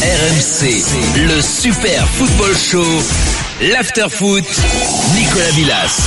RMC, le super football show, l'after foot, Nicolas Villas.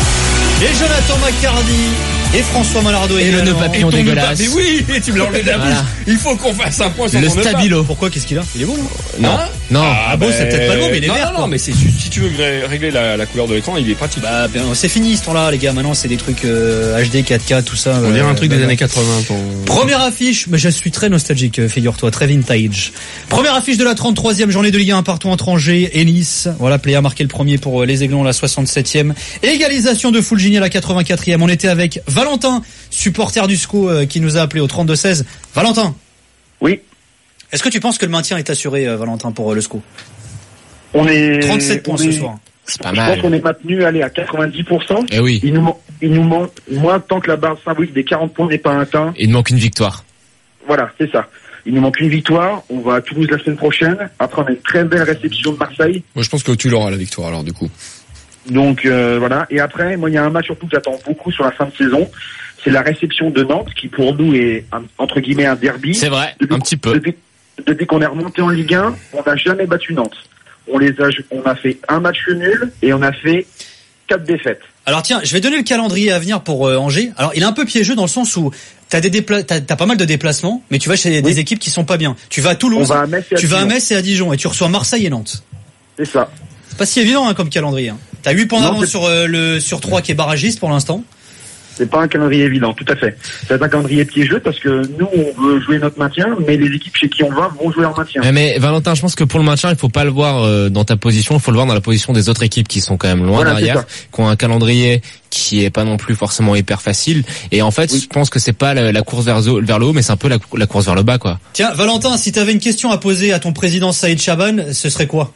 Et Jonathan McCardy et François Malardo et le nœud papillon dégueulasse. Mais oui, tu me l'as enlevé de la bouche. Il faut qu'on fasse un point sur le ton stabilo. Pourquoi, qu'est-ce qu'il a? Il est beau, non? Non. Ah bon, c'est peut-être pas le mot, mais il est vert. Non, mais c'est si tu veux régler la couleur de l'écran, il est pratique. Bah, c'est fini ce temps-là, les gars. Maintenant, c'est des trucs HD, 4K, tout ça. On dirait un truc des années 80. Première affiche, mais je suis très nostalgique, figure-toi, très vintage. Première affiche de la 33e journée de Ligue 1 partout entre Angers et Nice. Voilà, Play a marqué le premier pour les Aiglons, la 67e. Égalisation de Fulgini à la 84e. On était avec Valentin, supporter du SCO, qui nous a appelé au 32-16. Valentin. Oui. Est-ce que tu penses que le maintien est assuré, Valentin, pour le SCO? On est 37 points ce soir. C'est pas Je mal. pense qu'on est maintenu, à 90%. Eh oui. Il nous manque, moi, tant que la barre symbolique des 40 points n'est pas atteinte. Il manque une victoire. Voilà, c'est ça. Il nous manque une victoire. On va à Toulouse la semaine prochaine. Après, on a une très belle réception de Marseille. Moi, je pense que tu l'auras la victoire, alors, du coup. Donc, voilà. Et après, moi, il y a un match surtout que j'attends beaucoup sur la fin de saison. C'est la réception de Nantes, qui pour nous est, entre guillemets, un derby. C'est vrai, un petit peu. Depuis qu'on est remonté en Ligue 1, on n'a jamais battu Nantes. On a fait un match nul et on a fait 4 défaites. Alors tiens, je vais donner le calendrier à venir pour Angers. Alors il est un peu piégeux dans le sens où t'as pas mal de déplacements, mais tu vas chez des équipes qui sont pas bien. Tu vas à Toulouse, tu vas à Metz et à Dijon, et tu reçois Marseille et Nantes. C'est ça. C'est pas si évident comme calendrier. T'as 8 points d'avance sur 3 qui est barragiste pour l'instant. C'est pas un calendrier évident, tout à fait. C'est un calendrier piégeux parce que nous, on veut jouer notre maintien, mais les équipes chez qui on va vont jouer leur maintien. Mais Valentin, je pense que pour le maintien, il faut pas le voir dans ta position, il faut le voir dans la position des autres équipes qui sont quand même loin derrière, qui ont un calendrier qui est pas non plus forcément hyper facile. Et en fait, je pense que c'est pas la course vers le haut, mais c'est un peu la course vers le bas, quoi. Tiens, Valentin, si t'avais une question à poser à ton président Saïd Chaban, ce serait quoi?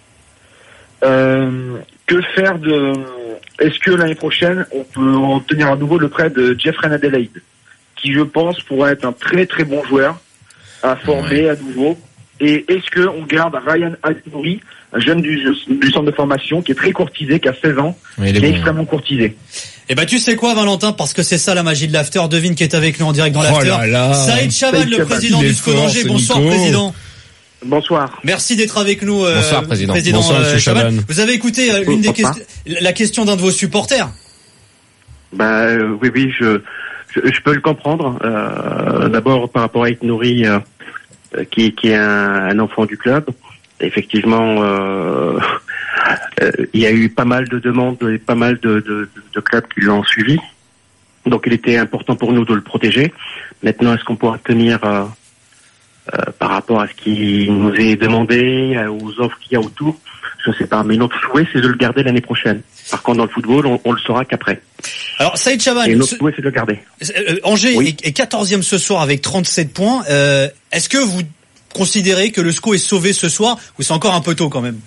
Que faire Est-ce que l'année prochaine, on peut obtenir à nouveau le prêt de Jeffrey Adelaide, qui je pense pourrait être un très très bon joueur à former à nouveau. Et est-ce que on garde Ryan Aïtouri, un jeune du centre de formation qui est très courtisé, qui a 16 ans, qui est extrêmement courtisé. Eh ben tu sais quoi, Valentin, parce que c'est ça la magie de l'after. Devine qui est avec nous en direct dans l'after. Saïd Chaban, le président du SCO d'Angers. Bonsoir, président. Bonsoir. Merci d'être avec nous. Bonsoir, président. Bonsoir, monsieur Chaban. Vous avez écouté la question d'un de vos supporters? Oui, je peux le comprendre. D'abord par rapport à Aïtouri, qui est un enfant du club. Effectivement, il y a eu pas mal de demandes et pas mal de clubs qui l'ont suivi. Donc il était important pour nous de le protéger. Maintenant, est-ce qu'on pourra tenir par rapport à ce qui nous est demandé, aux offres qu'il y a autour, je ne sais pas. Mais notre souhait, c'est de le garder l'année prochaine. Par contre, dans le football, on le saura qu'après. Alors, Saïd Chaban, et notre souhait, c'est de le garder. Angers est 14e ce soir avec 37 points. Est-ce que vous considérez que le SCO est sauvé ce soir, ou c'est encore un peu tôt quand même?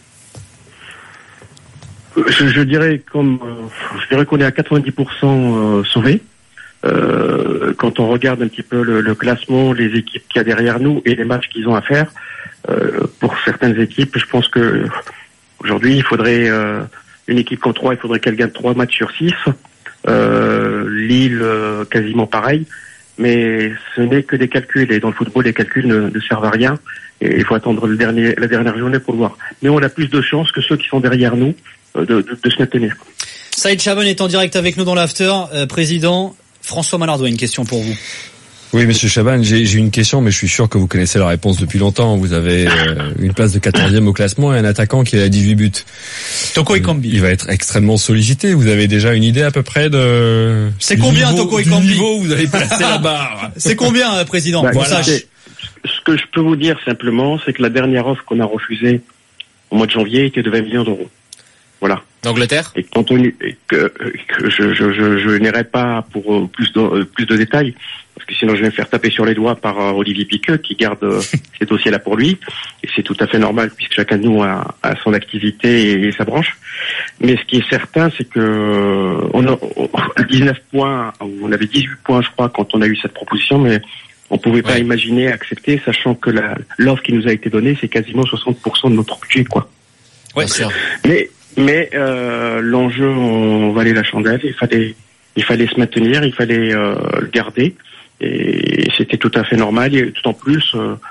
Je dirais qu'on est à 90% sauvé. Quand on regarde un petit peu le classement, les équipes qu'il y a derrière nous et les matchs qu'ils ont à faire, pour certaines équipes, je pense que aujourd'hui il faudrait une équipe comme 3, il faudrait qu'elle gagne 3 matchs sur 6. Lille quasiment pareil, mais ce n'est que des calculs, et dans le football les calculs ne servent à rien, et il faut attendre la dernière journée pour le voir. Mais on a plus de chances que ceux qui sont derrière nous de se maintenir. Saïd Chaban est en direct avec nous dans l'after. Président François Malardo a une question pour vous. Oui, monsieur Chaban, j'ai une question, mais je suis sûr que vous connaissez la réponse depuis longtemps. Vous avez une place de 14e au classement et un attaquant qui a 18 buts. Toko Ekambi. Il va être extrêmement sollicité. Vous avez déjà une idée à peu près de... C'est combien, Toko Ekambi? Du niveau où vous avez placé la barre. C'est combien, président? Voilà. Ce que je peux vous dire simplement, c'est que la dernière offre qu'on a refusée au mois de janvier était de 20 millions d'euros. Voilà. D'Angleterre. Et compte tenu que je n'irai pas pour plus de détails, parce que sinon je vais me faire taper sur les doigts par Olivier Piqueux qui garde ces dossiers-là pour lui, et c'est tout à fait normal puisque chacun de nous a son activité et sa branche. Mais ce qui est certain, c'est que on a 19 points, on avait 18 points je crois quand on a eu cette proposition, mais on pouvait pas imaginer, accepter, sachant que l'offre qui nous a été donnée, c'est quasiment 60% de notre budget, quoi. Ouais, sûr. Mais l'enjeu, on valait la chandelle. Il fallait se maintenir, il fallait le garder, et c'était tout à fait normal. Et tout en plus,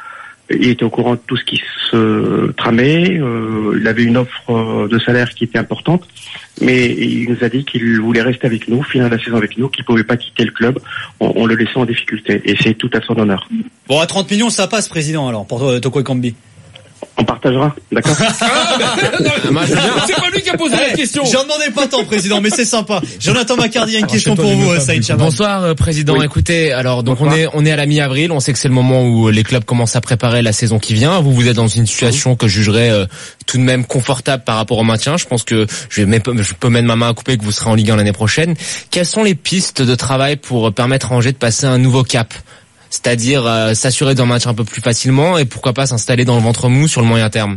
il était au courant de tout ce qui se tramait. Il avait une offre de salaire qui était importante, mais il nous a dit qu'il voulait rester avec nous, finir la saison avec nous, qu'il pouvait pas quitter le club en le laissant en difficulté. Et c'est tout à son honneur. Bon, à 30 millions, ça passe, président, alors, pour Toko Ekambi. On partagera, d'accord. C'est pas lui qui a posé la question. J'en demandais pas tant, président, mais c'est sympa. Jonathan Macardy a une question pour vous, Saïd Chaban. Bonsoir, président. Oui. Écoutez, alors donc on est à la mi-avril, on sait que c'est le moment où les clubs commencent à préparer la saison qui vient. Vous êtes dans une situation que je jugerais tout de même confortable par rapport au maintien. Je pense que je peux mettre ma main à couper que vous serez en Ligue 1 l'année prochaine. Quelles sont les pistes de travail pour permettre à Angers de passer un nouveau cap? C'est-à-dire s'assurer d'un match un peu plus facilement et pourquoi pas s'installer dans le ventre mou sur le moyen terme.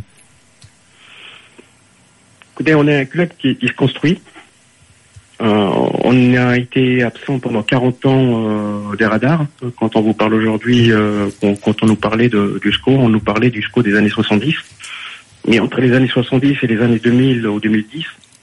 Écoutez, on est un club qui se construit. On a été absent pendant 40 ans des radars. Quand on vous parle aujourd'hui, quand on nous parlait du SCO, on nous parlait du SCO des années 70. Mais entre les années 70 et les années 2000 ou 2010,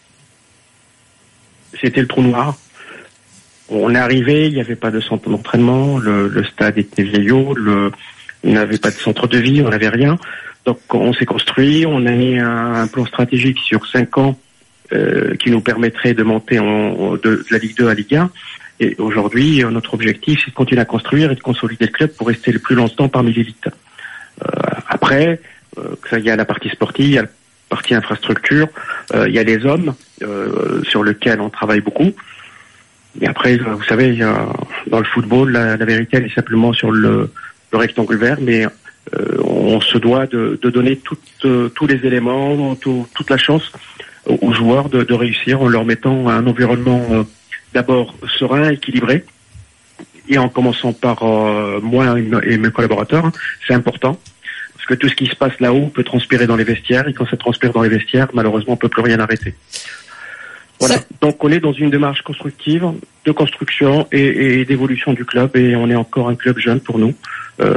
c'était le trou noir. On est arrivé, il n'y avait pas de centre d'entraînement, le stade était vieillot, il n'avait pas de centre de vie, on n'avait rien. Donc on s'est construit, on a mis un plan stratégique sur 5 ans qui nous permettrait de monter de la Ligue 2 à Ligue 1. Et aujourd'hui, notre objectif, c'est de continuer à construire et de consolider le club pour rester le plus longtemps parmi l'élite. Après, il y a la partie sportive, il y a la partie infrastructure, il y a les hommes sur lesquels on travaille beaucoup. Et après, vous savez, dans le football, la vérité, elle est simplement sur le rectangle vert, mais on se doit de donner tous les éléments, toute la chance aux joueurs de réussir en leur mettant un environnement d'abord serein, équilibré, et en commençant par moi et mes collaborateurs. C'est important, parce que tout ce qui se passe là-haut peut transpirer dans les vestiaires, et quand ça transpire dans les vestiaires, malheureusement, on peut plus rien arrêter. Voilà. Donc on est dans une démarche constructive, de construction et d'évolution du club, et on est encore un club jeune pour nous.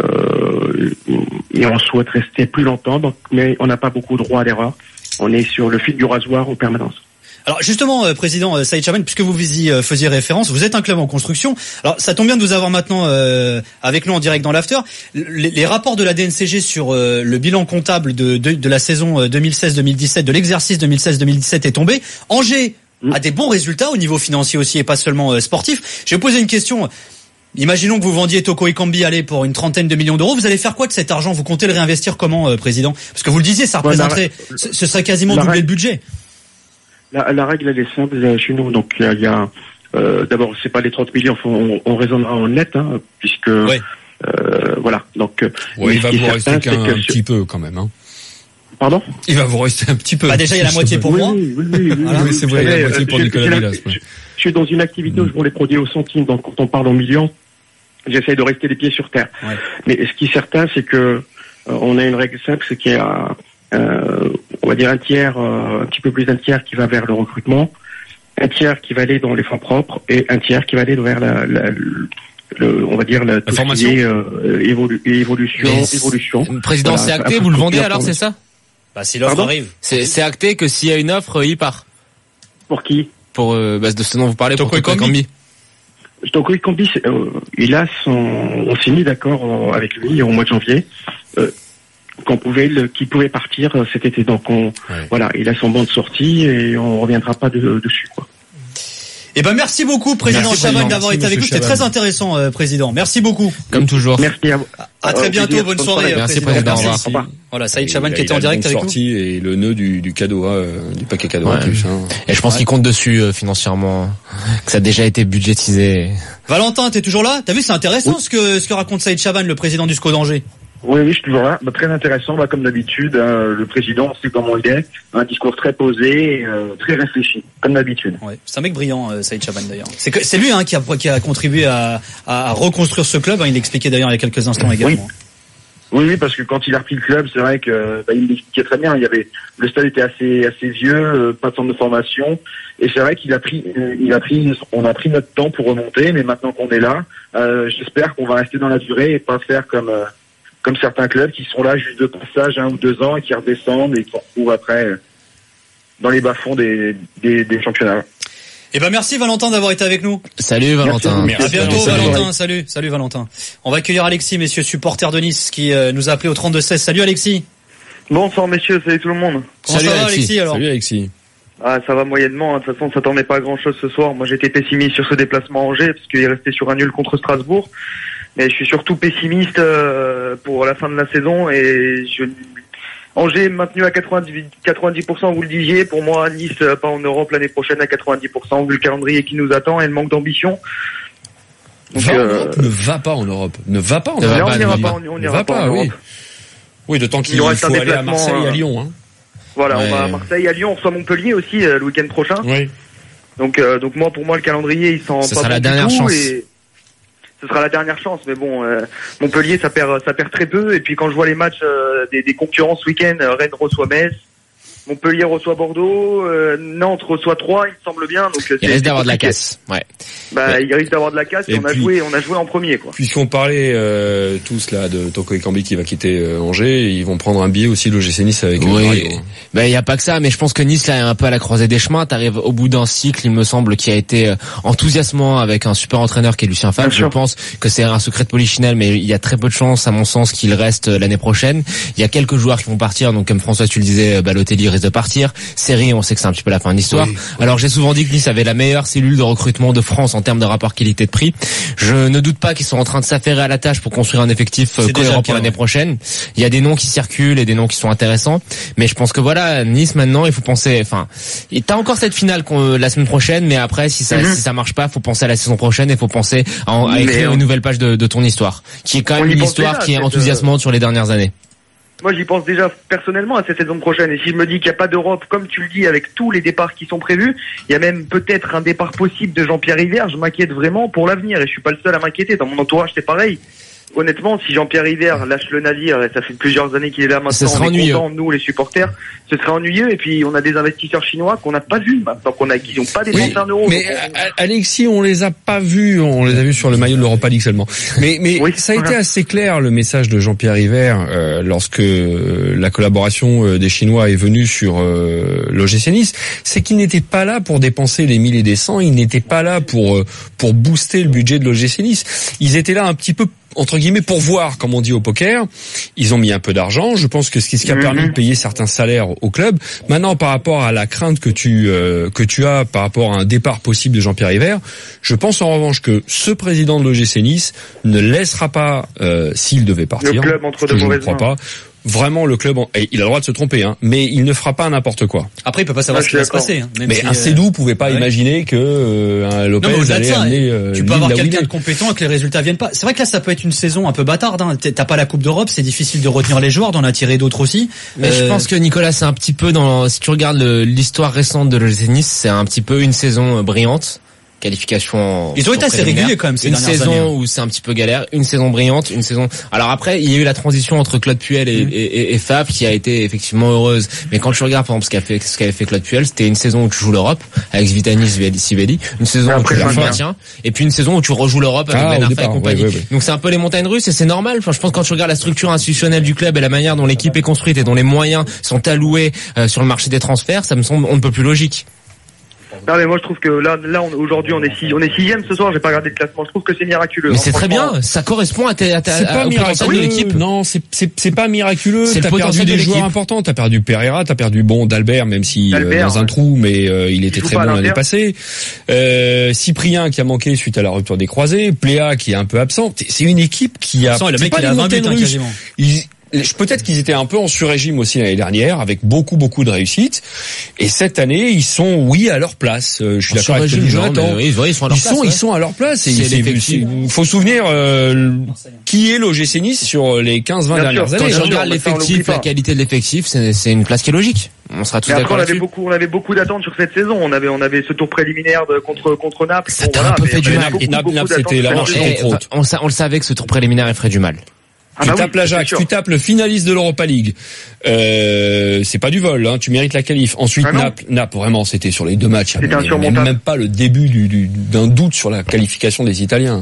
Et on souhaite rester plus longtemps, mais on n'a pas beaucoup droit à l'erreur. On est sur le fil du rasoir en permanence. Alors justement, président Saïd Chaban, puisque vous faisiez référence, vous êtes un club en construction. Alors ça tombe bien de vous avoir maintenant avec nous en direct dans l'after. Les rapports de la DNCG sur le bilan comptable de la saison 2016-2017, de l'exercice 2016-2017 est tombé. Angers a des bons résultats au niveau financier aussi et pas seulement sportif. Je vais vous poser une question. Imaginons que vous vendiez Toko Ekambi pour une 30aine de millions d'euros. Vous allez faire quoi de cet argent? Vous comptez le réinvestir comment, président? Parce que vous le disiez, ça représenterait, ce serait quasiment doubler le budget. La règle, elle est simple chez nous. Donc il y a d'abord, c'est pas les 30 millions, on raisonnera en net, puisque voilà. Donc il va vous rester qu'un petit peu quand même. Pardon? Il va vous rester un petit peu. Déjà il y a la moitié pour moi. Oui, c'est vrai, il y a la moitié pour Nicolas Villas. Je suis dans une activité où je vends les produits au centime, donc quand on parle en millions, j'essaie de rester les pieds sur terre. Ouais. Mais ce qui est certain, c'est que on a une règle simple, c'est qu'il y a on va dire un tiers, un petit peu plus d'un tiers qui va vers le recrutement, un tiers qui va aller dans les fonds propres et un tiers qui va aller vers on va dire la formation, évolution. Président, voilà, c'est acté, vous le vendez alors, c'est ça? Bah si l'offre arrive. C'est acté que s'il y a une offre, il part. Pour qui? Pour de ce dont vous parlez, pour Toko Ekambi. Toko Ekambi, on s'est mis d'accord avec lui au mois de janvier. Qu'il pouvait partir cet été. Donc voilà, il a son banc de sortie et on reviendra pas dessus, quoi. Eh ben merci beaucoup, président Chaban, d'avoir été avec nous. C'était très intéressant, président. Merci beaucoup. Comme toujours. Merci à vous. À très bientôt. Bonne soirée. Merci, président. Au revoir. Voilà, Saïd Chaban qui était en direct avec nous. Et le nœud du cadeau, du paquet cadeau en plus. Et je pense qu'il compte dessus financièrement, que ça a déjà été budgétisé. Valentin, t'es toujours là? T'as vu, c'est intéressant ce que raconte Saïd Chaban, le président du SCO d'Angers. Oui, je suis toujours là. Très intéressant, comme d'habitude. Le président, on sait comment il est. Un discours très posé, très réfléchi, comme d'habitude. Ouais, c'est un mec brillant, Saïd Chaban d'ailleurs. C'est lui qui a contribué à reconstruire ce club. Il l'expliquait d'ailleurs il y a quelques instants également. Oui, parce que quand il a repris le club, c'est vrai que il l'expliquait très bien. Le stade était assez vieux, pas de centre de formation, et c'est vrai on a pris notre temps pour remonter. Mais maintenant qu'on est là, j'espère qu'on va rester dans la durée et pas faire comme certains clubs qui sont là juste de passage 1 ou 2 ans et qui redescendent et qui se retrouvent après dans les bas-fonds des championnats. Eh ben merci Valentin d'avoir été avec nous. Salut Valentin. Merci. À bientôt Valentin. Salut Valentin. On va accueillir Alexis, messieurs, supporter de Nice, qui nous a appelé au 32-16. Salut Alexis. Bonsoir messieurs, salut tout le monde. Comment ça va Alexis alors? Salut Alexis. Ah, ça va moyennement, de toute façon, on s'attendait pas à grand chose ce soir. Moi, j'étais pessimiste sur ce déplacement à Angers, parce qu'il est resté sur un nul contre Strasbourg. Mais je suis surtout pessimiste, pour la fin de la saison, et Angers maintenu à 90%, vous le disiez. Pour moi, Nice, pas en Europe l'année prochaine à 90%, vu le calendrier qui nous attend et le manque d'ambition. Donc, ne va pas en Europe. Ne va pas en Europe. On n'ira pas en Europe. Oui, de temps qu'il faut aller à Marseille et à Lyon, hein. Voilà, on va à Marseille, à Lyon, on reçoit Montpellier aussi le week-end prochain. Oui. Donc pour moi, le calendrier, il sent pas bon la du dernière tout, chance. et ce sera la dernière chance. Mais bon, Montpellier, ça perd très peu. Et puis quand je vois les matchs des concurrents ce week-end, Rennes reçoit Metz, Montpellier reçoit Bordeaux, Nantes reçoit Troyes, il me semble bien. Donc il risque d'avoir de la casse. Ouais. Il risque d'avoir de la casse. Et on a joué en premier, quoi. Puisqu'on parlait tous là de Toko Ekambi qui va quitter Angers, ils vont prendre un billet aussi l'OGC Nice avec Mario. Il y a pas que ça, mais je pense que Nice là est un peu à la croisée des chemins. T'arrives au bout d'un cycle, il me semble, qui a été enthousiasmant avec un super entraîneur qui est Lucien Favre. Je pense que c'est un secret de polichinelle, mais il y a très peu de chances, à mon sens, qu'il reste l'année prochaine. Il y a quelques joueurs qui vont partir, donc comme François tu le disais, Balotelli risque de partir. Série, on sait que c'est un petit peu la fin de l'histoire. Oui. Alors j'ai souvent dit que Nice avait la meilleure cellule de recrutement de France en termes de rapport qualité-prix. Je ne doute pas qu'ils sont en train de s'affairer à la tâche pour construire un effectif cohérent pour l'année prochaine. Il y a des noms qui circulent et des noms qui sont intéressants, mais je pense que voilà, Nice maintenant, il faut penser, t'as encore cette finale la semaine prochaine, mais après si ça marche pas, faut penser à la saison prochaine et faut penser à écrire une nouvelle page de ton histoire, qui est quand même une histoire qui est enthousiasmante sur les dernières années. Moi, j'y pense déjà personnellement à cette saison prochaine. Et si je me dis qu'il n'y a pas d'Europe, comme tu le dis, avec tous les départs qui sont prévus, il y a même peut-être un départ possible de Jean-Pierre River. Je m'inquiète vraiment pour l'avenir. Et je suis pas le seul à m'inquiéter. Dans mon entourage, c'est pareil. Honnêtement, si Jean-Pierre River lâche le navire, et ça fait plusieurs années qu'il est là maintenant, on est contents, nous les supporters, ce serait ennuyeux. Et puis on a des investisseurs chinois qu'on n'a pas vus maintenant, qui n'ont pas dépensé un euro. Mais Alexis, on les a pas vus, on les a vus sur le maillot de l'Europa League seulement. Mais oui, ça a été assez clair le message de Jean-Pierre River lorsque la collaboration des Chinois est venue sur l'OGC Nice, c'est qu'ils n'étaient pas là pour dépenser les 1000 et des 100, ils n'étaient pas là pour booster le budget de l'OGC Nice. Ils étaient là un petit peu entre guillemets pour voir, comme on dit au poker. Ils ont mis un peu d'argent. Je pense que ce qui a permis de payer certains salaires au club. Maintenant, par rapport à la crainte que tu as par rapport à un départ possible de Jean-Pierre River, je pense en revanche que ce président de l'OGC Nice ne laissera pas, s'il devait partir, le club entre ce que je ne crois pas. Vraiment, le club, il a le droit de se tromper, mais il ne fera pas n'importe quoi. Après, il peut pas savoir ce qui va se passer. Mais un Sédou pouvait pas imaginer que un Lopez allait amener. Tu peux avoir quelqu'un de compétent et que les résultats viennent pas. C'est vrai que là, ça peut être une saison un peu bâtarde. T'as pas la Coupe d'Europe, c'est difficile de retenir les joueurs, d'en attirer d'autres aussi. Mais je pense que Nicolas, c'est un petit peu si tu regardes l'histoire récente de l'OGC Nice, c'est un petit peu une saison brillante. Qualification. Ils ont été assez réguliers quand même ces dernières années. Une saison où c'est un petit peu galère, une saison brillante, une saison. Alors après, il y a eu la transition entre Claude Puel et Favre qui a été effectivement heureuse. Mais quand tu regardes par exemple ce qu'avait fait Claude Puel, c'était une saison où tu joues l'Europe avec Zvitanis, Sibeli, une saison où tu joues le maintien, et puis une saison où tu rejoues l'Europe avec Ben Arfa et compagnie. Oui. Donc c'est un peu les montagnes russes et c'est normal. Enfin, je pense que quand tu regardes la structure institutionnelle du club et la manière dont l'équipe est construite et dont les moyens sont alloués sur le marché des transferts, ça me semble on ne peut plus logique. Non mais moi je trouve que là aujourd'hui on est sixième ce soir, j'ai pas regardé le classement, je trouve que c'est miraculeux. Mais c'est très bien, ça correspond à au potentiel de l'équipe. Non, c'est pas miraculeux, t'as perdu des joueurs importants, t'as perdu Pereira, t'as perdu d'Albert même si dans un trou, mais il était très bon l'année passée. Cyprien qui a manqué suite à la rupture des croisés, Pléa qui est un peu absent. C'est une équipe qui a le mec il a 20 buts quasiment. Peut-être qu'ils étaient un peu en sur-régime aussi l'année dernière, avec beaucoup de réussites. Et cette année, ils sont, à leur place. Je suis d'accord avec Jonathan. Ils sont à leur place. Ils sont à leur place. Et il faut souvenir qui est l'OGC Nice sur les 15-20 dernières années. Quand je regarde l'effectif, la qualité de l'effectif, c'est une place qui est logique. On sera tous d'accord là-dessus. On avait beaucoup d'attentes sur cette saison. On avait ce tour préliminaire contre Naples. Ça t'a un peu fait du mal. Naples, c'était la manche contre autres. On le savait que ce tour préliminaire, il ferait du mal. Tu tapes l'Ajax, tu tapes le finaliste de l'Europa League. C'est pas du vol, tu mérites la qualif. Ensuite Naples, vraiment, c'était sur les deux matchs. Il n'y avait même pas le début d'un doute sur la qualification des Italiens.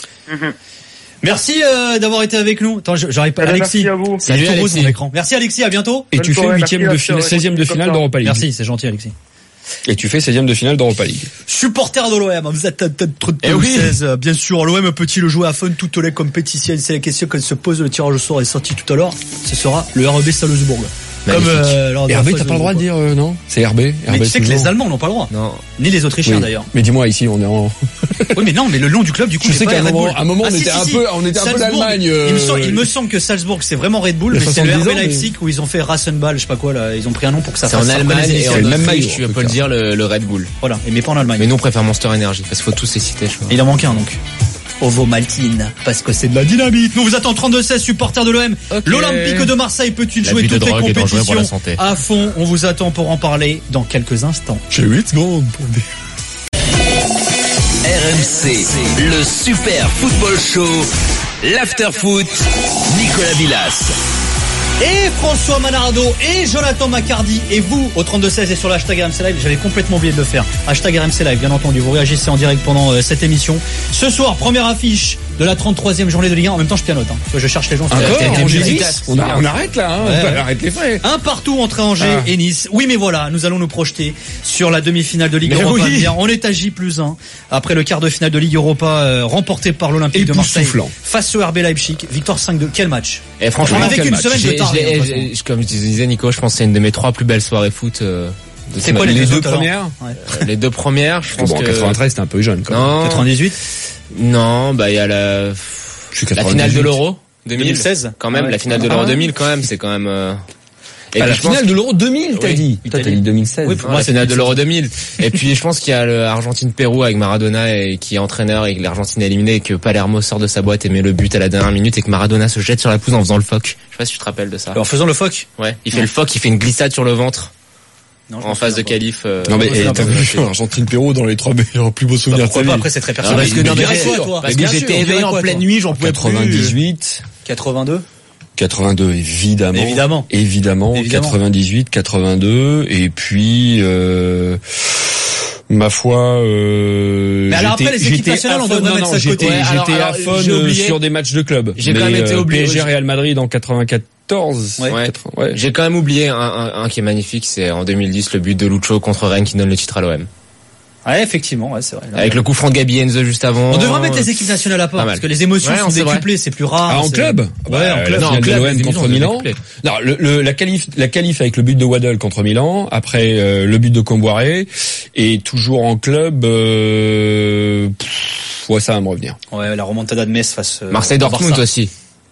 Merci d'avoir été avec nous. Attends, j'arrive pas. Alexis, merci à vous. Salut Alexis. Merci Alexis, à bientôt. Et tu fais 16e de finale d'Europa League. Merci, c'est gentil Alexis. Et tu fais 16e de finale d'Europa League. Supporter de l'OM, vous êtes trop de 16, bien sûr. L'OM peut-il jouer à fond toutes les compétitions? C'est la question qu'on se pose. Le tirage au sort est sorti tout à l'heure. Ce sera le RB Salzbourg. Comme RB, t'as pas le droit de dire non? C'est RB. Mais tu sais que les Allemands n'ont pas le droit. Non. Ni les Autrichiens d'ailleurs. Mais dis-moi, ici on est en. Oui, mais non, mais le nom du club du coup. Je sais qu'à un moment on était un peu l'Allemagne. Il me semble que Salzbourg c'est vraiment Red Bull, mais c'est le RB Leipzig où ils ont fait Rasenball, je sais pas quoi là. Ils ont pris un nom pour que ça fasse. C'est en Allemagne et en même Autriche, tu peux le dire le Red Bull. Voilà, mais pas en Allemagne. Mais nous on préfère Monster Energy parce qu'il faut tous les citer. Il en manque un donc. Ovomaltine, parce que c'est de la dynamite. Nous vous attend 32-16 supporters de l'OM. Okay. L'Olympique de Marseille peut-il jouer toutes les compétitions à fond? On vous attend pour en parler dans quelques instants. J'ai 8 secondes pour dire. RMC, le Super Football Show, l'Afterfoot, Nicolas Villas. Et François Manardo et Jonathan Macardy et vous au 32-16 et sur le hashtag RMC Live. J'avais complètement oublié de le faire. Hashtag RMC Live, bien entendu. Vous réagissez en direct pendant cette émission. Ce soir, première affiche de la 33e journée de Ligue 1. En même temps, je pianote. Je cherche les gens. On arrête là. On arrête les frais. Un partout entre Angers et Nice. Oui, mais voilà, nous allons nous projeter sur la demi-finale de Ligue Europa. On est à J+1 après le quart de finale de Ligue Europa remporté par l'Olympique de Marseille face au RB Leipzig. Victoire 5-2. Quel match? Et franchement, on avait qu'une semaine de tard. Comme je disais Nico, je pense que c'est une de mes 3 plus belles soirées foot. C'est quoi les deux premières? Les 2 premières, je pense que 93 c'était un peu jeune quand même. Non. 98? Non, il y a la finale de l'Euro 2016 quand même, la finale de l'Euro 2000 quand même, c'est quand même et la finale de l'Euro 2000, t'as dit. Toi, t'as dit 2016. Oui, pour moi, c'est la finale de l'Euro 2000. Et puis, je pense qu'il y a l'Argentine-Pérou avec Maradona et qui est entraîneur et que l'Argentine est éliminée et que Palermo sort de sa boîte et met le but à la dernière minute et que Maradona se jette sur la pelouse en faisant le phoque. Je sais pas si tu te rappelles de ça. En faisant le phoque? Ouais. Il fait le phoque, il fait une glissade sur le ventre. Non, en phase de qualif. Non mais t'as vu Argentine-Pérou dans les 3 meilleurs plus beaux souvenirs de sa vie. Après c'est très personnel. Parce que j'étais éveillé en pleine nuit, j'en pouvais plus. 98. 82 évidemment. 98, 82 et puis ma foi mais alors après les équipes nationales on devrait mettre ça de côté. J'étais à fond sur des matchs de club. J'ai quand même été obligé. PSG Real Madrid en 94. Ouais. J'ai quand même oublié un qui est magnifique, c'est en 2010 le but de Lucho contre Rennes qui donne le titre à l'OM. Ouais, effectivement, c'est vrai. Avec le coup franc de Gabi Enzo juste avant. On devrait mettre les équipes nationales à part, parce que les émotions sont décuplées, c'est plus rare. Ah, en club? Ouais, en club. Non, en club, l'OM contre Milan. Non, la qualif avec le but de Waddle contre Milan, après, le but de Comboiré, et toujours en club, ça va me revenir. Ouais, la remontada de Metz face, Marseille-Dortmund aussi.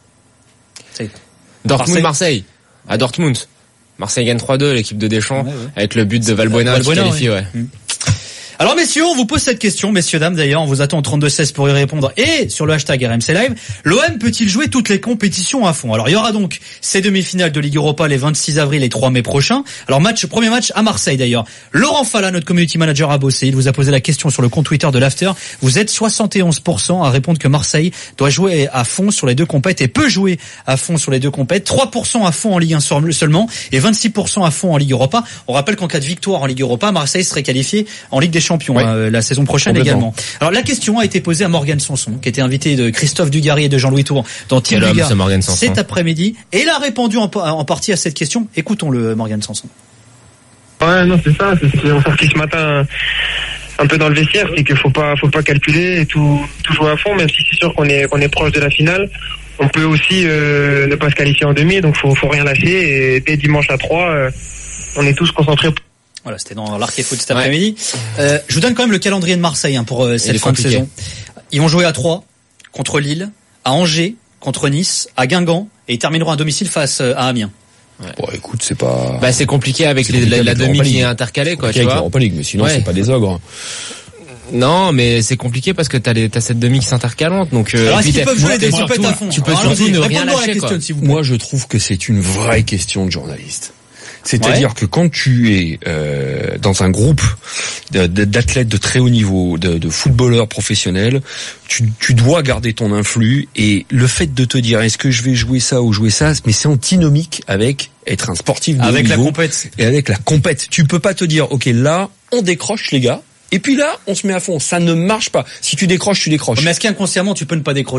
Dortmund-Marseille. À Dortmund. Marseille gagne 3-2, l'équipe de Deschamps, avec le but de Valbuena qui qualifie, Alors messieurs, on vous pose cette question, messieurs dames d'ailleurs, on vous attend au 32-16 pour y répondre et sur le hashtag RMC Live, l'OM peut-il jouer toutes les compétitions à fond? Alors il y aura donc ces demi-finales de Ligue Europa les 26 avril et 3 mai prochains. Alors premier match à Marseille d'ailleurs. Laurent Falla, notre community manager, a bossé, il vous a posé la question sur le compte Twitter de l'After. Vous êtes 71% à répondre que Marseille doit jouer à fond sur les deux compètes et peut jouer à fond sur les deux compètes. 3% à fond en Ligue 1 seulement et 26% à fond en Ligue Europa. On rappelle qu'en cas de victoire en Ligue Europa, Marseille serait qualifié en Ligue des Champions la saison prochaine également. Alors la question a été posée à Morgan Sanson, qui était invité de Christophe Dugarry et de Jean-Louis Tour dans Team Dugarry cet après-midi, et il a répondu en partie à cette question. Écoutons-le, Morgan Sanson. Ouais, non, c'est ça. C'est on sortit ce matin un peu dans le vestiaire, c'est qu'il faut pas calculer et tout jouer à fond, même si c'est sûr qu'on est proche de la finale. On peut aussi ne pas se qualifier en demi, donc faut rien lâcher. Et dès dimanche à 3, on est tous concentrés. Voilà, c'était dans l'Arc et Foot cet après-midi. Je vous donne quand même le calendrier de Marseille pour cette fin de saison. Ils vont jouer à 3 contre Lille, à Angers contre Nice, à Guingamp et ils termineront à domicile face à Amiens. Bon, écoute, c'est pas. C'est compliqué avec la demi qui est intercalée, quoi. Tu vois. Europa League, mais sinon c'est pas des ogres. Non, mais c'est compliqué parce que t'as cette demi qui s'intercalante, donc. Alors est-ce qu'ils peuvent jouer les deux compètes à fond? Tu peux surtout ne rien lâcher, quoi. Moi, je trouve que c'est une vraie question de journaliste. C'est-à-dire que quand tu es dans un groupe d'athlètes de très haut niveau, de footballeurs professionnels, tu dois garder ton influx, et le fait de te dire est-ce que je vais jouer ça ou jouer ça, mais c'est antinomique avec être un sportif de haut niveau. Avec la compète. Et avec la compète. Tu peux pas te dire ok, là on décroche les gars, et puis là on se met à fond. Ça ne marche pas. Si tu décroches, tu décroches. Mais est-ce qu'inconsciemment tu peux ne pas décrocher?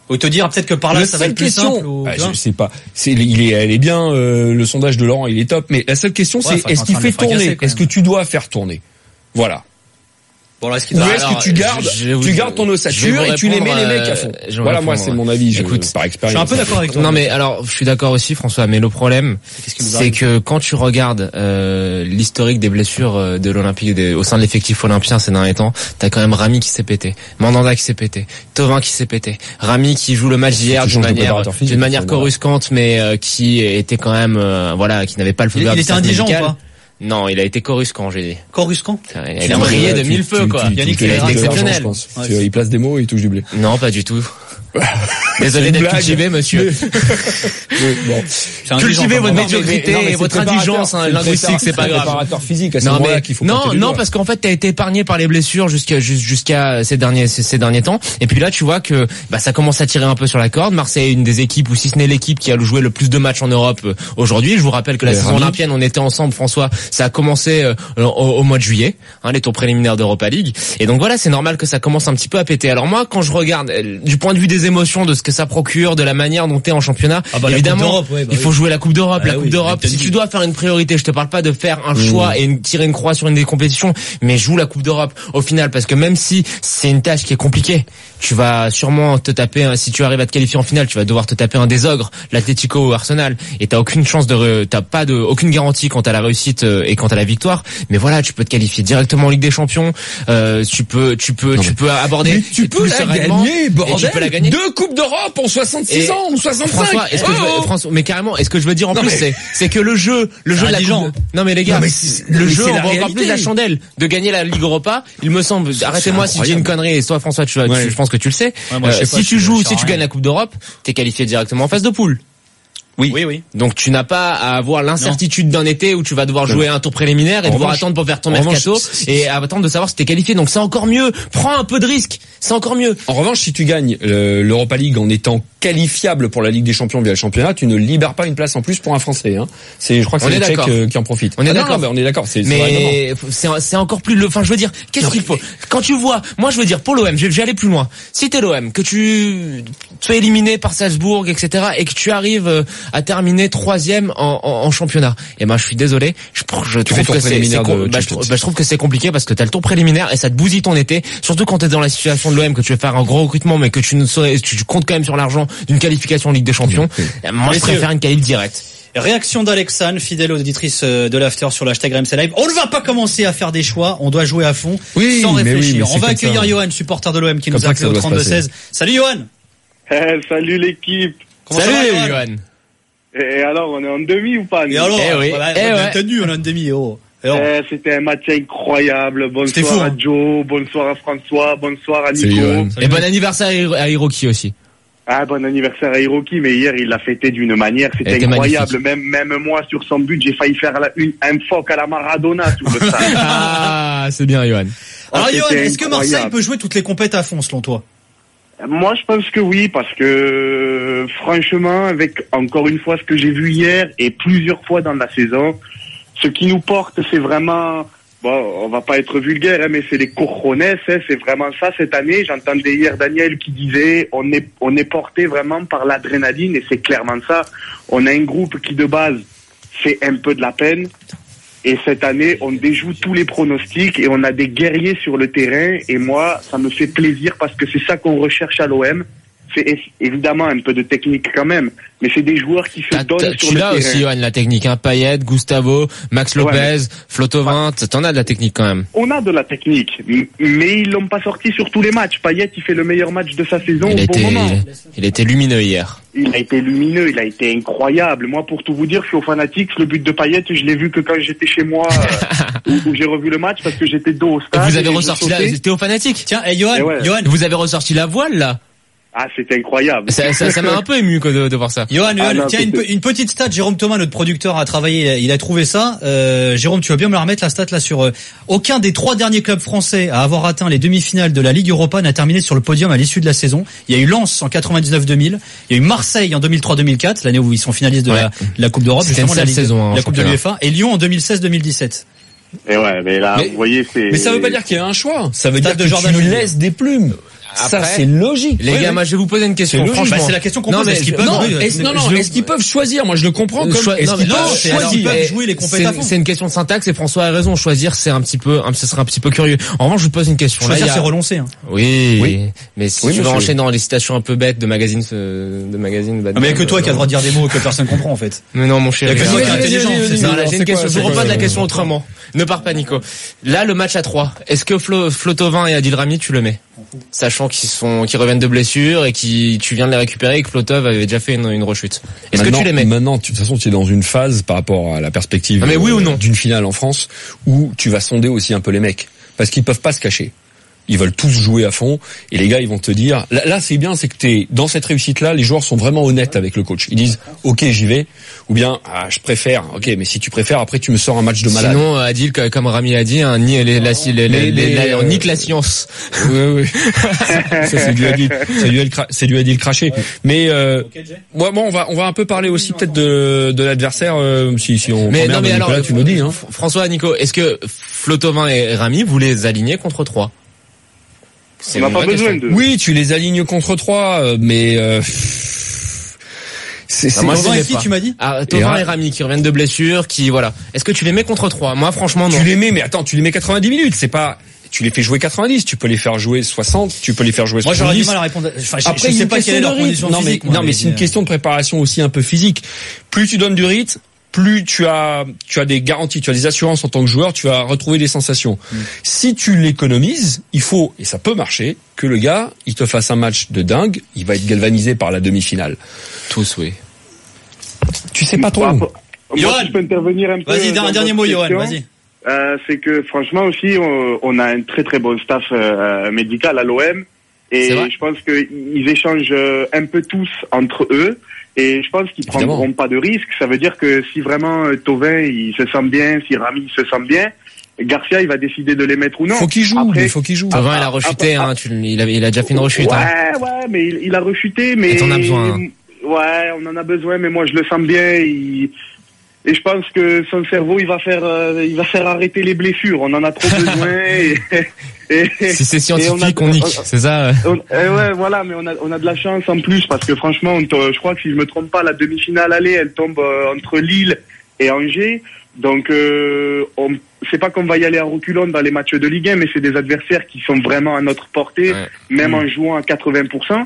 Ou te dire peut-être que par là ça va être plus simple. Je sais pas. Elle est bien. Le sondage de Laurent, il est top. Mais la seule question, c'est est-ce qu'il fait tourner? Est-ce que tu dois faire tourner? Voilà. Bon, est-ce que tu gardes ton ossature et tu les mets les mecs à fond? Voilà, moi c'est mon avis. Écoute, par expérience. Je suis un peu d'accord avec toi. Non mais alors, je suis d'accord aussi, François. Mais le problème, c'est que quand tu regardes l'historique des blessures de l'Olympique au sein de l'effectif olympien ces derniers temps, t'as quand même Rami qui s'est pété, Mandanda qui s'est pété, Thauvin qui s'est pété, Rami qui joue le match d'hier d'une manière coruscante, mais qui était quand même qui n'avait pas le feu vert. Il était indigent ou pas? Non, il a été coruscant, j'ai dit. Coruscant? Il a brillé de mille feux, quoi. Yannick, il est exceptionnel. Il place des mots et il touche du blé. Non, pas du tout. Désolé d'être cultivé, monsieur. Cultivez votre médiocrité et votre indigence linguistique, c'est pas grave. Préparateur physique à ce moment-là qu'il faut. Non, parce qu'en fait, t'as été épargné par les blessures jusqu'à ces derniers temps. Et puis là, tu vois que ça commence à tirer un peu sur la corde. Marseille est une des équipes, ou si ce n'est l'équipe qui a joué le plus de matchs en Europe aujourd'hui. Je vous rappelle que la saison olympienne, on était ensemble, François. Ça a commencé au mois de juillet, les tours préliminaires d'Europa League. Et donc voilà, c'est normal que ça commence un petit peu à péter. Alors moi, quand je regarde du point de vue des émotions, de ce que ça procure, de la manière dont t'es en championnat, évidemment, il faut jouer la Coupe d'Europe. La Coupe d'Europe, si tu dois faire une priorité, je te parle pas de faire un choix et tirer une croix sur une des compétitions, mais joue la Coupe d'Europe au final, parce que même si c'est une tâche qui est compliquée, tu vas sûrement te taper, si tu arrives à te qualifier en finale, tu vas devoir te taper un des ogres, l'Atlético ou Arsenal, et t'as aucune chance aucune garantie quant à la réussite et quant à la victoire. Mais voilà, tu peux te qualifier directement en Ligue des Champions, tu peux aborder. Mais tu peux la gagner, bordel. Tu peux la gagner. 2 Coupes d'Europe en 66 ans ou 65. François, mais carrément, ce que je veux dire en plus, c'est que le jeu de la Coupe. Non mais les gars, le jeu, on va encore plus la chandelle de gagner la Ligue Europa. Il me semble, arrêtez-moi si j'ai une connerie, et toi François, je pense que tu le sais. Si tu gagnes la Coupe d'Europe, t'es qualifié directement en phase de poule. Oui. Donc tu n'as pas à avoir l'incertitude d'un été où tu vas devoir jouer un tour préliminaire et devoir attendre pour faire ton mercato et attendre de savoir si t'es qualifié. Donc c'est encore mieux. Prends un peu de risque. C'est encore mieux. En revanche, si tu gagnes l'Europa League en étant qualifiable pour la Ligue des Champions via le championnat, tu ne libères pas une place en plus pour un Français. Je crois que c'est les Tchèques qui en profitent. On est d'accord. On est d'accord. Mais c'est encore plus enfin, je veux dire, qu'est-ce qu'il faut? Quand tu vois, moi je veux dire, pour l'OM, je vais aller plus loin. Si t'es l'OM, que tu es éliminé par Salzbourg, etc., et que tu arrives à terminer 3e en championnat, et je suis désolé, je trouve que c'est compliqué parce que t'as le tour préliminaire et ça te bousille ton été, surtout quand t'es dans la situation de l'OM, que tu veux faire un gros recrutement mais que tu comptes quand même sur l'argent d'une qualification en Ligue des Champions. Moi je préfère une qualif directe. Réaction d'Alexandre, fidèle auditrice de l'After sur l'hashtag RMC Live. On ne va pas commencer à faire des choix, on doit jouer à fond, sans réfléchir. On va accueillir Johan, supporter de l'OM, qui nous a appelé au 32-16. Salut Johan. Salut l'équipe. Salut Johan. Et alors, on est en demi ou pas? Et alors, on est en demi. C'était un match incroyable. Bonsoir à Joe, bonsoir à François, bonsoir à Nico. Et bon anniversaire à Hiroki aussi. Bon anniversaire à Hiroki, mais hier il l'a fêté d'une manière, c'était incroyable. Même moi sur son but, j'ai failli faire un phoque à la Maradona sur le stade. C'est bien, Johan. Alors Johan, est-ce que Marseille peut jouer toutes les compètes à fond selon toi? Moi, je pense que oui, parce que franchement, avec encore une fois ce que j'ai vu hier et plusieurs fois dans la saison, ce qui nous porte, c'est vraiment, on va pas être vulgaire, mais c'est les cojones, c'est vraiment ça cette année. J'entendais hier Daniel qui disait, on est porté vraiment par l'adrénaline, et c'est clairement ça. On a un groupe qui de base fait un peu de la peine. Et cette année, on déjoue tous les pronostics et on a des guerriers sur le terrain. Et moi, ça me fait plaisir parce que c'est ça qu'on recherche à l'OM. C'est évidemment un peu de technique quand même, mais c'est des joueurs qui se donnent sur le terrain. Tu l'as aussi, Johan, la technique, Payet, Gustavo, Max Lopez, Flotovin, t'en as de la technique quand même. On a de la technique, mais ils l'ont pas sorti sur tous les matchs. Payet, il fait le meilleur match de sa saison au bon moment. Il était lumineux hier. Il a été lumineux, il a été incroyable. Moi, pour tout vous dire, je suis au Fanatics. Le but de Payet, je l'ai vu que quand j'étais chez moi, où j'ai revu le match parce que j'étais dos au stade. Vous avez ressorti c'était au Fanatics. Tiens, Johan, vous avez ressorti la voile là. C'était incroyable. Ça m'a un peu ému de voir ça. Johan, tiens, une petite stat. Jérôme Thomas, notre producteur, a travaillé, il a trouvé ça. Jérôme, tu vas bien me la remettre, la stat là, sur aucun des 3 derniers clubs français à avoir atteint les demi-finales de la Ligue Europa n'a terminé sur le podium à l'issue de la saison. Il y a eu Lens en 99-2000, il y a eu Marseille en 2003-2004, l'année où ils sont finalistes de la Coupe d'Europe, justement la Coupe de l'UEFA, et Lyon en 2016-2017. Et mais là, vous voyez, c'est... Mais ça veut pas dire qu'il y a un choix. Ça veut dire que tu laisses des plumes. Ça, c'est logique. Les gars, moi, je vais vous poser une question. Franchement, c'est la question qu'on pose. Est-ce qu'ils peuvent est-ce qu'ils peuvent choisir? Moi, je le comprends comme est-ce qu'ils peuvent choisir? Jouer les compétences. C'est une question de syntaxe et François a raison. Choisir, ce serait un petit peu curieux. En revanche, je vous pose une question. Choisir, c'est renoncer. Oui. Mais si tu veux enchaîner dans les citations un peu bêtes de magazines, mais il y a que toi qui a le droit de dire des mots que personne comprend, en fait. Mais non, mon chéri. Il y a que toi qui est intelligent. J'ai une question. Je vous repose la question autrement. Ne pars pas, Nico. Là, le match à 3. Est-ce que Flo-Tovin et Adil Rami, tu le mets? Sachant qu'ils reviennent de blessures et tu viens de les récupérer et que Flotov avait déjà fait une rechute. Est-ce que tu les mets? Maintenant, de toute façon, tu es dans une phase par rapport à la perspective oui ou non d'une finale en France où tu vas sonder aussi un peu les mecs. Parce qu'ils peuvent pas se cacher. Ils veulent tous jouer à fond et les gars ils vont te dire là c'est bien, c'est que t'es dans cette réussite là, les joueurs sont vraiment honnêtes avec le coach. Ils disent OK, j'y vais, ou bien je préfère. OK, mais si tu préfères, après tu me sors un match de malade. Sinon Adil, comme Rami a dit, on nique la science. Oui. Ça c'est du Adil craché. Mais on va un peu parler aussi peut-être de l'adversaire si on. Mais non mais alors tu nous dis François, Nico, est-ce que Flo-Tovin et Rami vous les alignez contre 3? On n'a pas besoin de. Oui, tu les alignes contre 3, mais moi qui tu m'as dit Tovin et Rami qui reviennent de blessures, voilà. Est-ce que tu les mets contre 3? Moi franchement non. Tu les mets, mais attends, tu les mets 90 minutes, c'est pas. Tu les fais jouer 90, tu peux les faire jouer 60, tu peux les faire jouer 70. Moi j'aurais du mal à répondre. Après, je sais pas quelle est leur condition physique. Non, mais c'est une question de préparation aussi un peu physique. Plus tu donnes du rythme, plus tu as des garanties, tu as des assurances en tant que joueur, tu vas retrouver des sensations. Si tu l'économises, il faut, et ça peut marcher, que le gars, il te fasse un match de dingue, il va être galvanisé par la demi-finale. Tous, oui. Tu sais pas trop. Johan, je peux intervenir un peu. Vas-y, un dernier mot, Johan, vas-y. C'est que franchement aussi, on a un très très bon staff médical à l'OM, et je pense qu'ils échangent un peu tous entre eux. Et je pense qu'ils prendront pas de risques. Ça veut dire que si vraiment Tovin il se sent bien, si Rami se sent bien, Garcia il va décider de les mettre ou non. Faut qu'il joue. Tovin il a rechuté, il a déjà fait une rechute. Ouais, mais il a rechuté, mais. Et t'en as besoin. Ouais, on en a besoin, mais moi je le sens bien. Et je pense que son cerveau il va faire arrêter les blessures. On en a trop besoin. Si c'est scientifique, on nique, c'est ça. Ouais, voilà, mais on a de la chance en plus parce que franchement, je crois que si je me trompe pas, la demi-finale aller, elle tombe entre Lille et Angers. Donc, c'est pas qu'on va y aller à reculons dans les matchs de Ligue 1, mais c'est des adversaires qui sont vraiment à notre portée, même en jouant à 80%.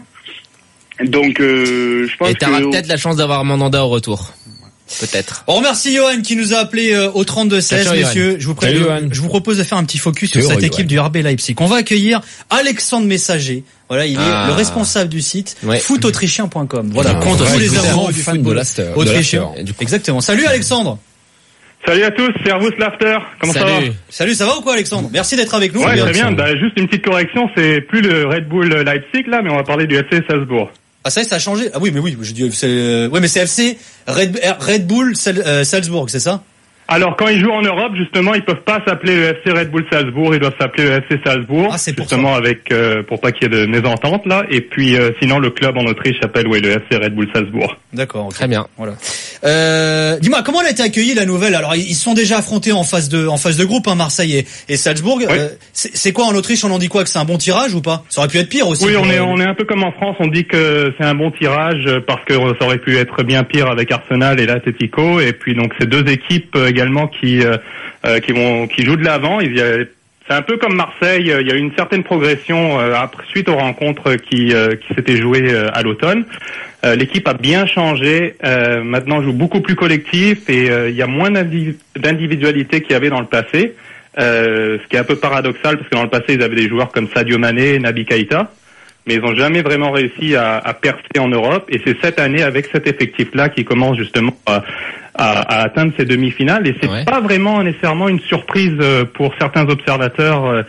Donc, je pense que. Et t'auras peut-être la chance d'avoir Mandanda au retour. Peut-être. On remercie Johan qui nous a appelé au 32-16, messieurs. Je vous propose de faire un petit focus sur cette équipe du RB Leipzig. On va accueillir Alexandre Messager. Voilà, il est le responsable du site footautrichien.com. Voilà, contre tous les amoureux du football autrichien. Exactement. Salut Alexandre. Salut à tous, c'est Servus l'after. Comment ça va? Salut, ça va ou quoi Alexandre? Merci d'être avec nous. Ouais, très bien. Juste une petite correction, c'est plus le Red Bull Leipzig là, mais on va parler du FC Salzbourg. Ah ça a changé. Ah oui, j'ai dit FC. Ouais, mais c'est FC Red Bull Salzbourg, c'est ça? Alors quand ils jouent en Europe, justement, ils peuvent pas s'appeler le FC Red Bull Salzbourg, ils doivent s'appeler le FC Salzbourg. Ah, c'est pour justement ça. Avec pour pas qu'il y ait de mésentente là. Et puis sinon le club en Autriche s'appelle le FC Red Bull Salzbourg. D'accord, okay. Très bien. Voilà. Dis-moi, comment elle a été accueillie la nouvelle? Alors ils sont déjà affrontés en phase de groupe, hein, Marseille et Salzbourg. Oui. C'est quoi en Autriche? On en dit quoi, que c'est un bon tirage ou pas? Ça aurait pu être pire aussi. Oui, on est un peu comme en France. On dit que c'est un bon tirage parce que ça aurait pu être bien pire avec Arsenal et l'Atlético. Et puis donc ces deux équipes également qui jouent de l'avant. C'est un peu comme Marseille. Il y a eu une certaine progression suite aux rencontres qui s'étaient jouées à l'automne. L'équipe a bien changé. Maintenant, joue beaucoup plus collectif et il y a moins d'individualité qu'il y avait dans le passé. Ce qui est un peu paradoxal parce que dans le passé, ils avaient des joueurs comme Sadio Mané, Naby Keïta, mais ils n'ont jamais vraiment réussi à percer en Europe. Et c'est cette année, avec cet effectif-là, qui commence justement à atteindre ces demi-finales. Et c'est pas vraiment nécessairement une surprise pour certains observateurs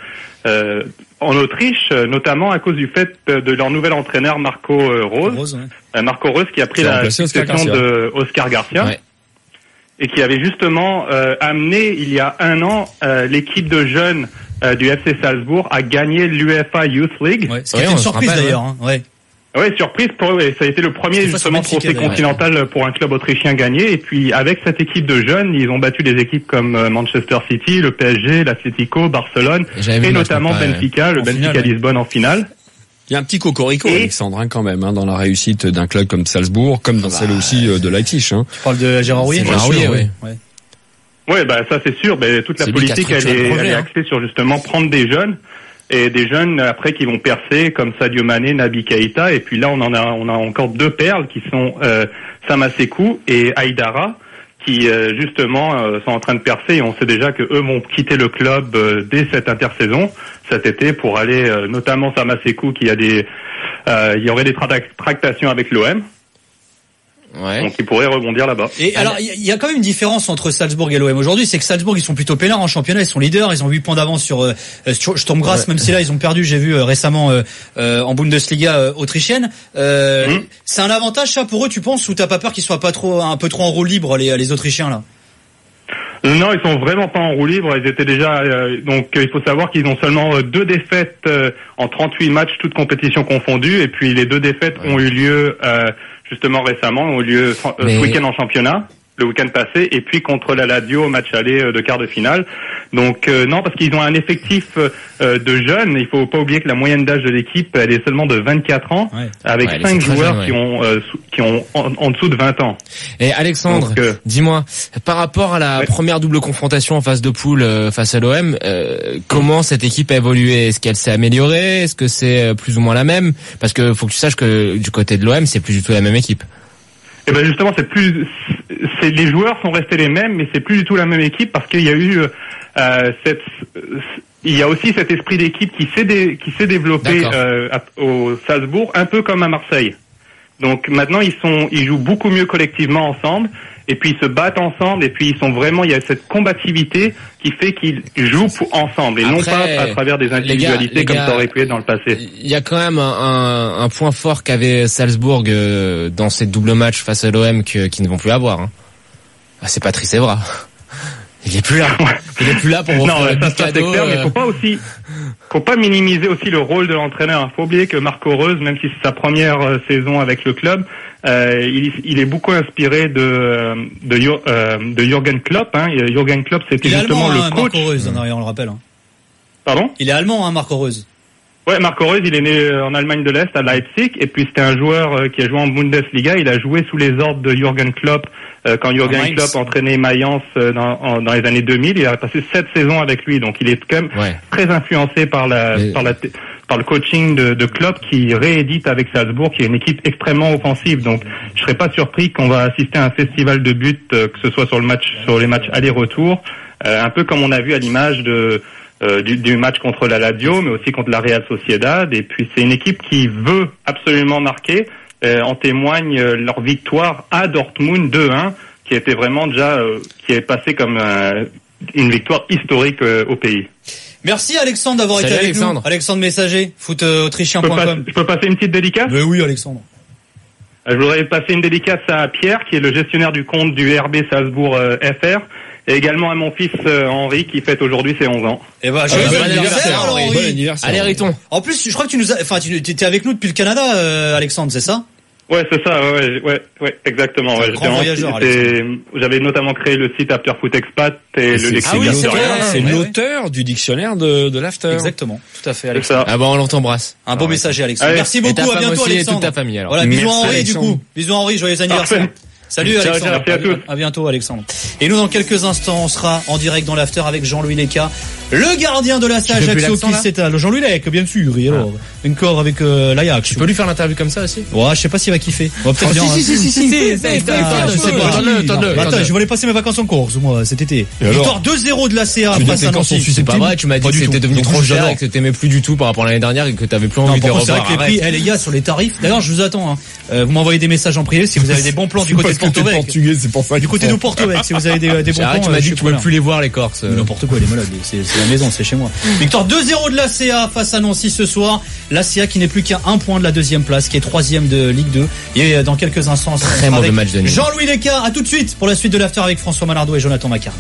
en Autriche, notamment à cause du fait de leur nouvel entraîneur Marco Rose. Marco Rose qui a pris la succession de Oscar Garcia. Ouais. Et qui avait justement amené il y a un an l'équipe de jeunes du FC Salzbourg à gagner l'UEFA Youth League. Ouais, ce qui était une surprise d'ailleurs. Hein. Ouais, surprise pour eux. Ça a été le premier justement trophée continental pour un club autrichien gagné. Et puis avec cette équipe de jeunes, ils ont battu des équipes comme Manchester City, le PSG, l'Atlético, Barcelone et notamment Benfica, le Benfica Lisbonne en finale. Il y a un petit cocorico, Alexandre, quand même, dans la réussite d'un club comme Salzbourg, comme dans celle aussi de Leipzig. Tu parles de Gérard Rouillet? Gérard Rouillet, oui. Ouais, ça c'est sûr. Toute la politique, elle est axée sur justement prendre des jeunes. Et des jeunes après qui vont percer comme Sadio Mané, Naby Keïta, et puis là on a encore 2 perles qui sont Sama Sekou et Aïdara qui justement sont en train de percer, et on sait déjà que eux vont quitter le club dès cette intersaison cet été pour aller notamment Sama Sekou qui a il y aurait des tractations avec l'OM. Ouais. Donc ils pourraient rebondir là-bas. Et alors il y a quand même une différence entre Salzbourg et l'OM aujourd'hui, c'est que Salzbourg ils sont plutôt peinards en championnat, ils sont leaders, ils ont 8 points d'avance sur Sturm Graz, même si là ils ont perdu, j'ai vu récemment en Bundesliga autrichienne. C'est un avantage ça pour eux, tu penses, ou t'as pas peur qu'ils soient un peu trop en roue libre les Autrichiens là? Non, ils sont vraiment pas en roue libre. Ils étaient déjà donc il faut savoir qu'ils ont seulement 2 défaites en 38 matchs, toutes compétitions confondues, et puis les 2 défaites ont eu lieu justement récemment, ont eu lieu ce week-end en championnat, le week-end passé, et puis contre la Lazio au match aller de quart de finale. Donc non, parce qu'ils ont un effectif de jeunes. Il faut pas oublier que la moyenne d'âge de l'équipe, elle est seulement de 24 ans, avec 5 joueurs qui ont en dessous de 20 ans. Et Alexandre, dis-moi, par rapport à la première double confrontation en phase de poule face à l'OM, comment cette équipe a évolué? Est-ce qu'elle s'est améliorée? Est-ce que c'est plus ou moins la même? Parce que faut que tu saches que du côté de l'OM, c'est plus du tout la même équipe. Et ben justement, les joueurs sont restés les mêmes, mais c'est plus du tout la même équipe parce qu'il y a eu il y a aussi cet esprit d'équipe qui s'est développé au Salzbourg, un peu comme à Marseille. Donc maintenant ils jouent beaucoup mieux collectivement ensemble, et puis ils se battent ensemble, et puis il y a cette combativité qui fait qu'ils jouent ensemble et non pas à travers des individualités comme ça aurait pu être dans le passé. Il y a quand même un point fort qu'avait Salzbourg dans ces doubles matchs face à l'OM qu'ils ne vont plus avoir. C'est Patrice Evra. Il est plus là. Il est plus là pour offrir le but cadeau. C'est clair, mais faut pas minimiser aussi le rôle de l'entraîneur. Faut oublier que Marco Reus, même si c'est sa première saison avec le club, il est beaucoup inspiré de Jürgen Klopp. Jürgen Klopp, c'était justement le coach. Marco Reus, on le rappelle. Pardon ? Il est allemand, Marco Reus. Ouais, Marco Reus, il est né en Allemagne de l'Est, à Leipzig, et puis c'était un joueur qui a joué en Bundesliga. Il a joué sous les ordres de Jürgen Klopp quand Jürgen Klopp entraînait Mayence dans les années 2000. Il a passé 7 saisons avec lui, donc il est quand même très influencé par le coaching de Klopp, qui réédite avec Salzbourg, qui est une équipe extrêmement offensive. Donc je serais pas surpris qu'on va assister à un festival de buts, que ce soit sur les matchs aller-retour, un peu comme on a vu à l'image du match contre la Lazio, mais aussi contre la Real Sociedad. Et puis c'est une équipe qui veut absolument marquer. En témoigne leur victoire à Dortmund 2-1, qui était vraiment déjà qui est passé comme une victoire historique au pays. Merci Alexandre d'avoir été avec nous. Alexandre Messager, footautrichien.com. Je peux passer une petite dédicace? Mais oui, Alexandre. Je voudrais passer une dédicace à Pierre, qui est le gestionnaire du compte du RB Salzbourg FR. Et également à mon fils Henri, qui fête aujourd'hui ses 11 ans. Et bah, joyeux anniversaire, Henri. Bon anniversaire. Allez, Riton. En plus, je crois que tu étais avec nous depuis le Canada, Alexandre, c'est ça? Ouais, c'est ça, ouais, exactement. Ouais, grand voyageur, j'avais notamment créé le site After Foot Expat et le dictionnaire. C'est l'auteur du dictionnaire de l'After. Exactement, tout à fait, Alexandre. Ah bon, on t'embrasse. Un beau messager, Alexandre. Merci beaucoup, à bientôt, Alexandre. Et toute ta famille, alors. Voilà, bisous à Henri, du coup. Bisous à Henri, joyeux anniversaire. Salut Alexandre. À bientôt Alexandre. Et nous dans quelques instants on sera en direct dans l'after avec Jean-Louis Leca, le gardien de la Sage Ajaccio qui s'étale. Jean-Louis Leca bien sûr, et alors encore avec l'Ajax. Tu peux lui faire l'interview comme ça aussi? Ouais, je sais pas s'il va kiffer. On va peut-être Attends, je voulais passer mes vacances en Corse moi cet été. Victoire 2-0 de la CA face à Nancy. C'est pas vrai, tu m'as dit que c'était devenu trop cher et que t'aimais plus du tout par rapport à l'année dernière et que t'avais plus envie de revoir. C'est vrai que les prix, les gars, sur les tarifs. D'ailleurs, je vous attends. Vous m'envoyez des messages en privé si vous avez des bons plans du côté de Porto Vecchio. C'est pour ça. Du côté de Porto Vecchio, si vous avez des bons plans. Tu m'as dit que tu pouvais plus les voir les Corses. N'importe quoi, les malades. C'est la maison, c'est chez moi. Victoire 2-0 de la CA face à Nancy ce soir. La CA qui n'est plus qu'à 1 point de la deuxième place, qui est 3e de Ligue 2. Et dans quelques instants, très mauvais match de nuit. Jean-Louis Leca, à tout de suite pour la suite de l'after avec François Malardo et Jonathan Macardy.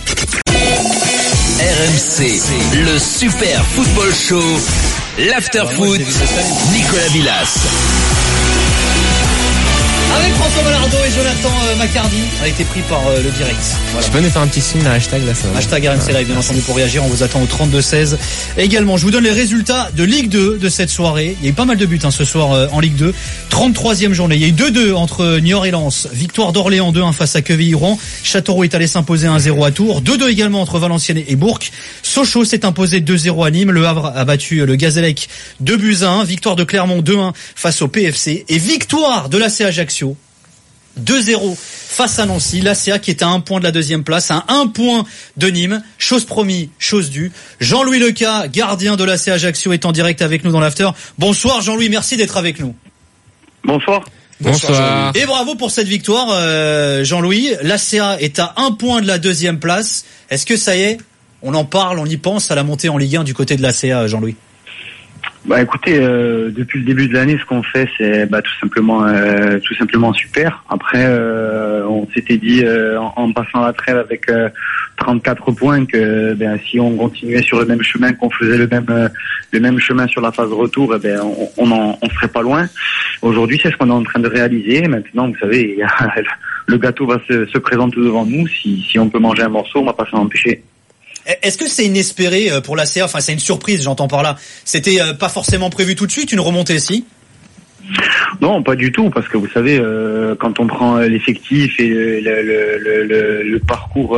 RMC, le Super Football Show, l'After Foot, Nicolas Villas. Avec François Valardo et Jonathan Macardy a été pris par le direct. Voilà. Tu peux nous faire un petit signe, un hashtag là, ça va. Hashtag RMC Live, bien entendu, pour réagir. On vous attend au 32-16. Également, je vous donne les résultats de Ligue 2 de cette soirée. Il y a eu pas mal de buts ce soir en Ligue 2. 33e journée. Il y a eu 2-2 entre Niort et Lens. Victoire d'Orléans 2-1 face à Quevilly-Rouen. Châteauroux est allé s'imposer 1-0 à Tours. 2-2 également entre Valenciennes et Bourg. Sochaux s'est imposé 2-0 à Nîmes. Le Havre a battu le Gazélec 2-1. Victoire de Clermont 2-1 face au PFC. Et victoire de l'AC Ajaccio 2-0 face à Nancy. L'ACA qui est à 1 point de la deuxième place, à 1 point de Nîmes. Chose promis, chose due. Jean-Louis Leca, gardien de l'AC Ajaccio, est en direct avec nous dans l'after. Bonsoir Jean-Louis, merci d'être avec nous. Bonsoir. Bonsoir. Et bravo pour cette victoire Jean-Louis. L'ACA est à 1 point de la deuxième place. Est-ce que ça y est, on en parle, on y pense à la montée en Ligue 1 du côté de l'ACA, Jean-Louis? Bah écoutez, depuis le début de l'année, ce qu'on fait, c'est tout simplement super. Après, on s'était dit en passant la trêve avec 34 points que si on continuait sur le même chemin, qu'on faisait le même chemin sur la phase retour, on serait pas loin. Aujourd'hui, c'est ce qu'on est en train de réaliser. Maintenant, vous savez, le gâteau va se présenter devant nous. Si on peut manger un morceau, on va pas s'en empêcher. Est-ce que c'est inespéré pour l'ACA? Enfin, c'est une surprise, j'entends par là. C'était pas forcément prévu tout de suite, une remontée, si? Non, pas du tout, parce que vous savez, quand on prend l'effectif et le parcours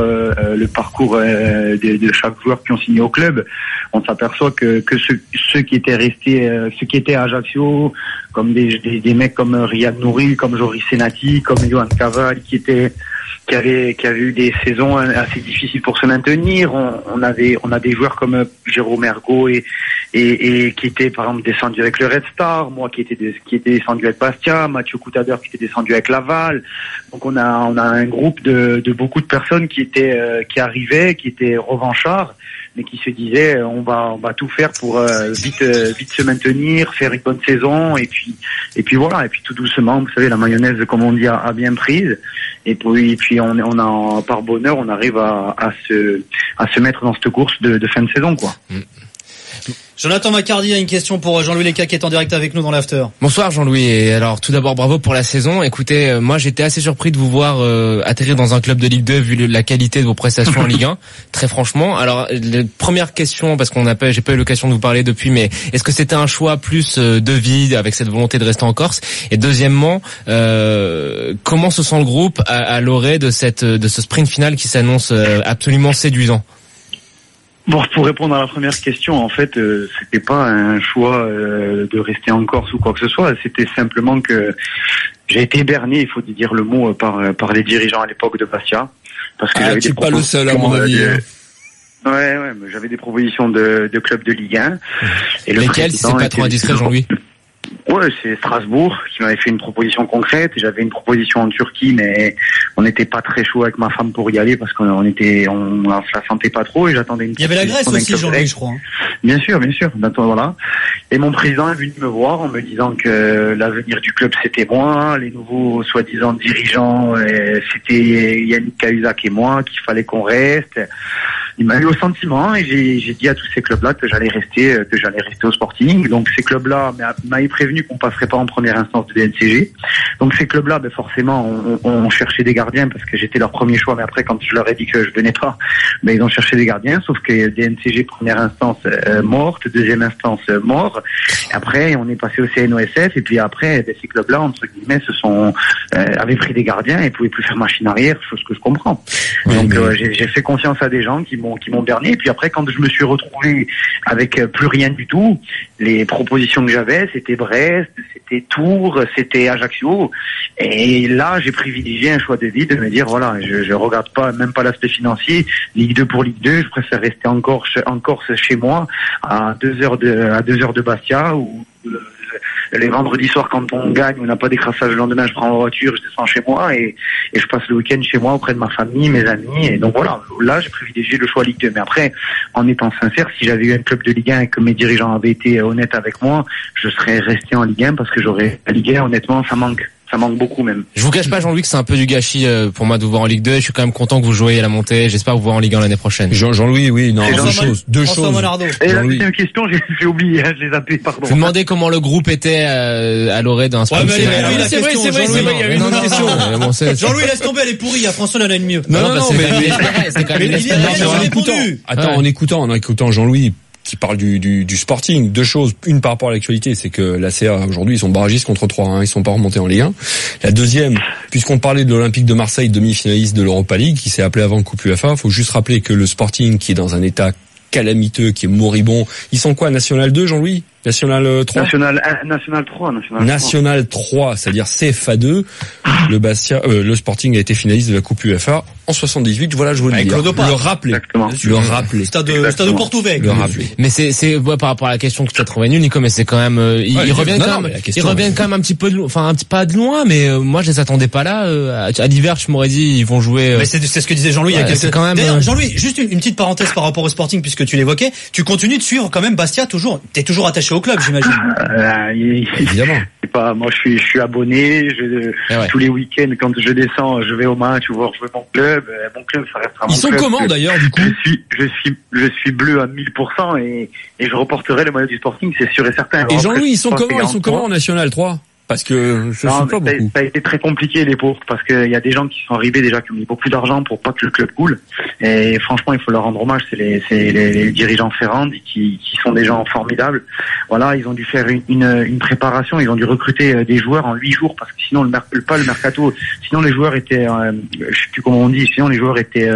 de chaque joueur qui ont signé au club, on s'aperçoit que ceux qui étaient restés, ceux qui étaient à Ajaccio, comme des mecs comme Riyad Nouri, comme Joris Senati, comme Johan Caval, qui avait eu des saisons assez difficiles pour se maintenir. On a des joueurs comme Jérôme Ergo et qui étaient par exemple descendus avec le Red Star, moi qui était descendu avec Bastia, Mathieu Coutader qui était descendu avec Laval. Donc on a un groupe de beaucoup de personnes qui arrivaient, qui étaient revanchards, mais qui se disaient on va tout faire pour vite se maintenir, faire une bonne saison et puis voilà, et puis tout doucement, vous savez, la mayonnaise comme on dit a bien prise, et puis on a par bonheur on arrive à se mettre dans cette course de fin de saison, quoi. Jonathan Macardy a une question pour Jean-Louis Leca qui est en direct avec nous dans l'after. Bonsoir Jean-Louis, et alors tout d'abord bravo pour la saison. Écoutez, moi j'étais assez surpris de vous voir atterrir dans un club de Ligue 2 vu la qualité de vos prestations en Ligue 1, très franchement. Alors première question, parce j'ai pas eu l'occasion de vous parler depuis, mais est-ce que c'était un choix plus de vie avec cette volonté de rester en Corse? Et deuxièmement, comment se sent le groupe à l'orée de ce sprint final qui s'annonce absolument séduisant? Bon, pour répondre à la première question, en fait, c'était pas un choix de rester en Corse ou quoi que ce soit. C'était simplement que j'ai été berné, il faut dire le mot, par les dirigeants à l'époque de Bastia, parce que j'avais tu n'es pas le seul à mon avis. Ouais, mais j'avais des propositions de clubs de Ligue 1. Et lesquels, si c'est pas trop indiscret, Jean-Louis? Ouais, c'est Strasbourg qui m'avait fait une proposition concrète. J'avais une proposition en Turquie, mais on n'était pas très chaud avec ma femme pour y aller parce qu'on se la sentait pas trop et j'attendais une. Il y avait la Grèce aussi, Jean-Louis, je crois. Bien sûr. Voilà. Et mon président est venu me voir en me disant que l'avenir du club c'était moi, les nouveaux soi-disant dirigeants c'était Yannick Cahuzac et moi, qu'il fallait qu'on reste. Il m'a eu au sentiment et j'ai dit à tous ces clubs-là que j'allais rester au Sporting. Donc ces clubs-là m'avaient prévenu qu'on passerait pas en première instance de DNCG. Donc ces clubs-là, forcément, on cherchait des gardiens parce que j'étais leur premier choix. Mais après, quand je leur ai dit que je venais pas, ils ont cherché des gardiens. Sauf que DNCG première instance morte, deuxième instance mort. Et après, on est passé au CNOSF et puis après, ces clubs-là, entre guillemets, avaient pris des gardiens et pouvaient plus faire machine arrière, chose que je comprends. Donc j'ai fait confiance à des gens qui m'ont berné. Et puis après, quand je me suis retrouvé avec plus rien du tout, les propositions que j'avais, c'était Brest, c'était Tours, c'était Ajaccio. Et là, j'ai privilégié un choix de vie de me dire, voilà, je regarde même pas l'aspect financier. Ligue 2 pour Ligue 2, je préfère rester en Corse chez moi, à 2 heures de Bastia, où les vendredis soirs, quand on gagne, on n'a pas d'écrassage le lendemain, je prends ma voiture, je descends chez moi et je passe le week-end chez moi auprès de ma famille, mes amis. Et donc voilà, là, j'ai privilégié le choix Ligue 2. Mais après, en étant sincère, si j'avais eu un club de Ligue 1 et que mes dirigeants avaient été honnêtes avec moi, je serais resté en Ligue 1 parce que la Ligue 1, honnêtement, ça manque. Ça manque beaucoup même. Je vous cache pas, Jean-Louis, que c'est un peu du gâchis pour moi de vous voir en Ligue 2. Je suis quand même content que vous jouiez à la montée. J'espère vous voir en Ligue 1 l'année prochaine. Jean-Louis, oui, non, deux choses. Et la deuxième question, j'ai oublié, je les ai zappées, pardon. Je vous demandais comment le groupe était à l'orée d'un sprint. C'est vrai, il y avait une question. Jean-Louis, laisse tomber, elle est pourrie. François, elle a une mieux. Non, mais c'est quand même en écoutant Jean-Louis, qui parle du Sporting, deux choses. Une par rapport à l'actualité, c'est que la CA aujourd'hui, ils sont barragistes contre 3, ils sont pas remontés en Ligue 1. La deuxième, puisqu'on parlait de l'Olympique de Marseille, demi-finaliste de l'Europa League, qui s'est appelé avant Coupe UEFA, faut juste rappeler que le Sporting, qui est dans un état calamiteux, qui est moribond, ils sont quoi, National 2, Jean-Louis? National 3? National 3. National 3, c'est-à dire CFA 2. Le Sporting a été finaliste de la Coupe UEFA en 78. Voilà, je vous le dis. Le rappeler. Stade de Porto Vecchio. Le rappeler. Mais c'est par rapport à la question que tu as trouvé nulle, Nico, mais c'est quand même, ils reviennent quand même un petit peu pas de loin, mais moi je les attendais pas là. À l'hiver, je m'aurais dit, ils vont jouer. Mais c'est ce que disait Jean-Louis il y a quelques temps. D'ailleurs, Jean-Louis, juste une petite parenthèse par rapport au Sporting, puisque tu l'évoquais. Tu continues de suivre quand même Bastia toujours. T'es toujours attaché au club, j'imagine. Évidemment. C'est pas, moi je suis abonné, tous les week-ends quand je descends, je vais au match voir jouer mon club. Mon club, ça restera mon club. Ils sont comment d'ailleurs du coup? Je suis bleu à 1000% et je reporterai le maillot du Sporting, c'est sûr et certain. Et Jean-Louis, ils sont comment en National 3? Parce que je suis pas beaucoup. Ça a été très compliqué les pauvres, parce qu'il y a des gens qui sont arrivés déjà qui ont mis beaucoup d'argent pour pas que le club coule. Et franchement, il faut leur rendre hommage. C'est les dirigeants Ferrand qui sont des gens formidables. Voilà, ils ont dû faire une préparation. Ils ont dû recruter des joueurs en 8 jours parce que sinon le mercato. Sinon les joueurs étaient, je sais plus comment on dit. Sinon les joueurs étaient.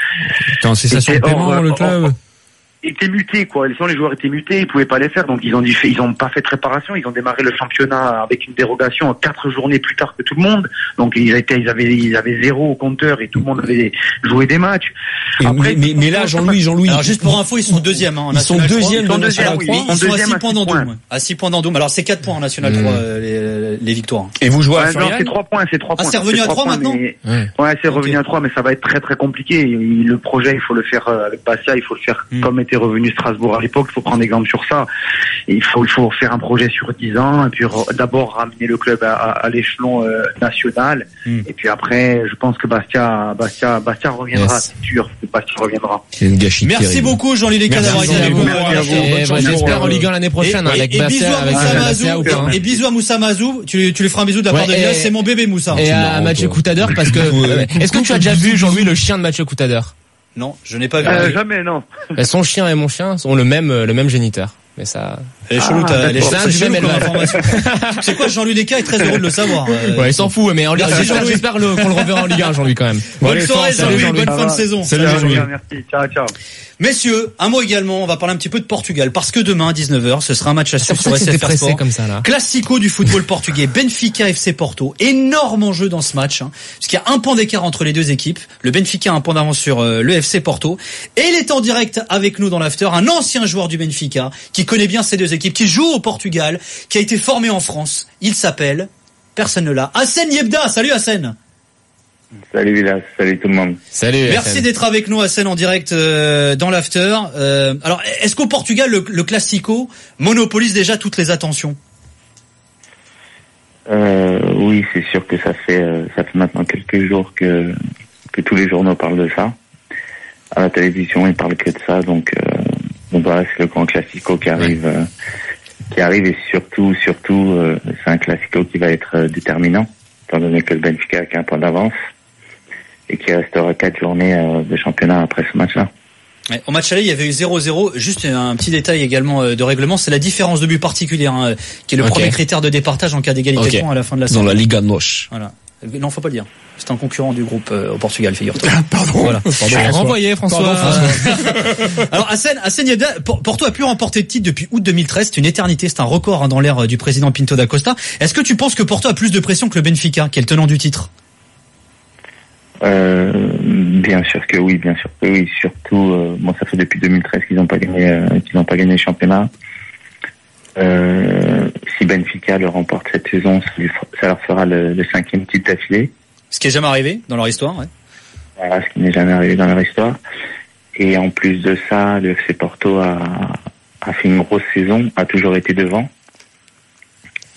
En cessation de paiement, le club. Étaient mutés, quoi. Sinon les joueurs étaient mutés, ils pouvaient pas les faire, donc ils ont pas fait de préparation, ils ont démarré le championnat avec une dérogation 4 journées plus tard que tout le monde, donc ils avaient 0 au compteur et tout le monde avait joué des matchs. Après, mais là, Jean-Louis. Alors juste pour info, ils sont deuxièmes, en National 3. Ils sont National 3. Ils sont à 6 points d'Andoum. À 6 points d'Andoum. Alors c'est 4 points en National 3, les victoires. Et vous jouez à non, c'est 3 points, Ah, c'est revenu à 3 maintenant? Ouais, c'est revenu à 3, mais ça va être très très compliqué. Le projet, il faut le faire avec Bastia, il faut le faire comme était revenu Strasbourg à l'époque. Il faut prendre exemple sur ça. Et il faut faire un projet sur 10 ans, et puis d'abord ramener le club à l'échelon national, et puis après, je pense que Bastia reviendra, c'est sûr que Bastia reviendra. C'est une gâchis. Merci beaucoup Jean-Louis Léca d'avoir été avec nous. J'espère en Ligue 1 l'année prochaine avec Bastia, avec Bastia. Et bisous à Moussa Mazou. Tu lui feras un bisou de la part de Elias. C'est mon bébé Moussa. Et à Mathieu Coutadeur, parce que est-ce que tu as déjà vu Jean-Louis le chien de Mathieu Coutadeur? Non, je n'ai pas vu. Jamais, non. Son chien et mon chien ont le même géniteur. Mais ça. Elle est chelou, c'est même l'information. C'est quoi, Jean-Louis Léca est très heureux de le savoir. Ouais, il s'en fout, mais en Ligue 1, j'espère qu'on le reverra en Ligue 1, Jean-Louis, quand même. Bonne soirée, Jean-Louis, bonne fin de saison. Salut, Jean-Louis. Merci, ciao. Messieurs, un mot également, on va parler un petit peu de Portugal, parce que demain, à 19h, ce sera un match à suivre sur SFR Sport. Comme ça, là. Classico du football portugais, Benfica FC Porto. Énorme enjeu dans ce match, puisqu'il y a un point d'écart entre les deux équipes. Le Benfica a un point d'avance sur le FC Porto. Et il est en direct avec nous dans l'after, un ancien joueur du Benfica, qui connaît bien ces deux équipes, qui joue au Portugal, qui a été formé en France. Il s'appelle, personne ne l'a, Hassen Yebda. Salut Hassen. Salut Vilas, salut tout le monde. Salut. Merci d'être avec nous, Hassen, en direct dans l'after. Alors, est-ce qu'au Portugal, le Classico monopolise déjà toutes les attentions? Oui, c'est sûr que ça fait maintenant quelques jours que tous les journaux parlent de ça. À la télévision, ils parlent que de ça, donc voilà, c'est le grand Classico qui arrive, et surtout, c'est un Classico qui va être déterminant, étant donné que le Benfica a qu'un point d'avance et qu'il restera 4 journées de championnat après ce match-là. Ouais, au match aller, il y avait eu 0-0. Juste un petit détail également de règlement, c'est la différence de but particulière, qui est le premier critère de départage en cas d'égalité de points à la fin de la saison. Dans la Liga NOS. Voilà. Non, faut pas le dire. C'est un concurrent du groupe au Portugal, figure-toi. Pardon. Voilà. Renvoyé, François. Alors, Hassen Yebda, Porto a pu remporter le titre depuis août 2013. C'est une éternité, c'est un record dans l'ère du président Pinto da Costa. Est-ce que tu penses que Porto a plus de pression que le Benfica, qui est le tenant du titre? Bien sûr que oui. Surtout, ça fait depuis 2013 qu'ils n'ont pas gagné le championnat. Si Benfica le remporte cette saison, ça leur fera le 5e titre d'affilée. Ce qui est jamais arrivé dans leur histoire, ouais. Voilà, ce qui n'est jamais arrivé dans leur histoire. Et en plus de ça, le FC Porto a fait une grosse saison, a toujours été devant.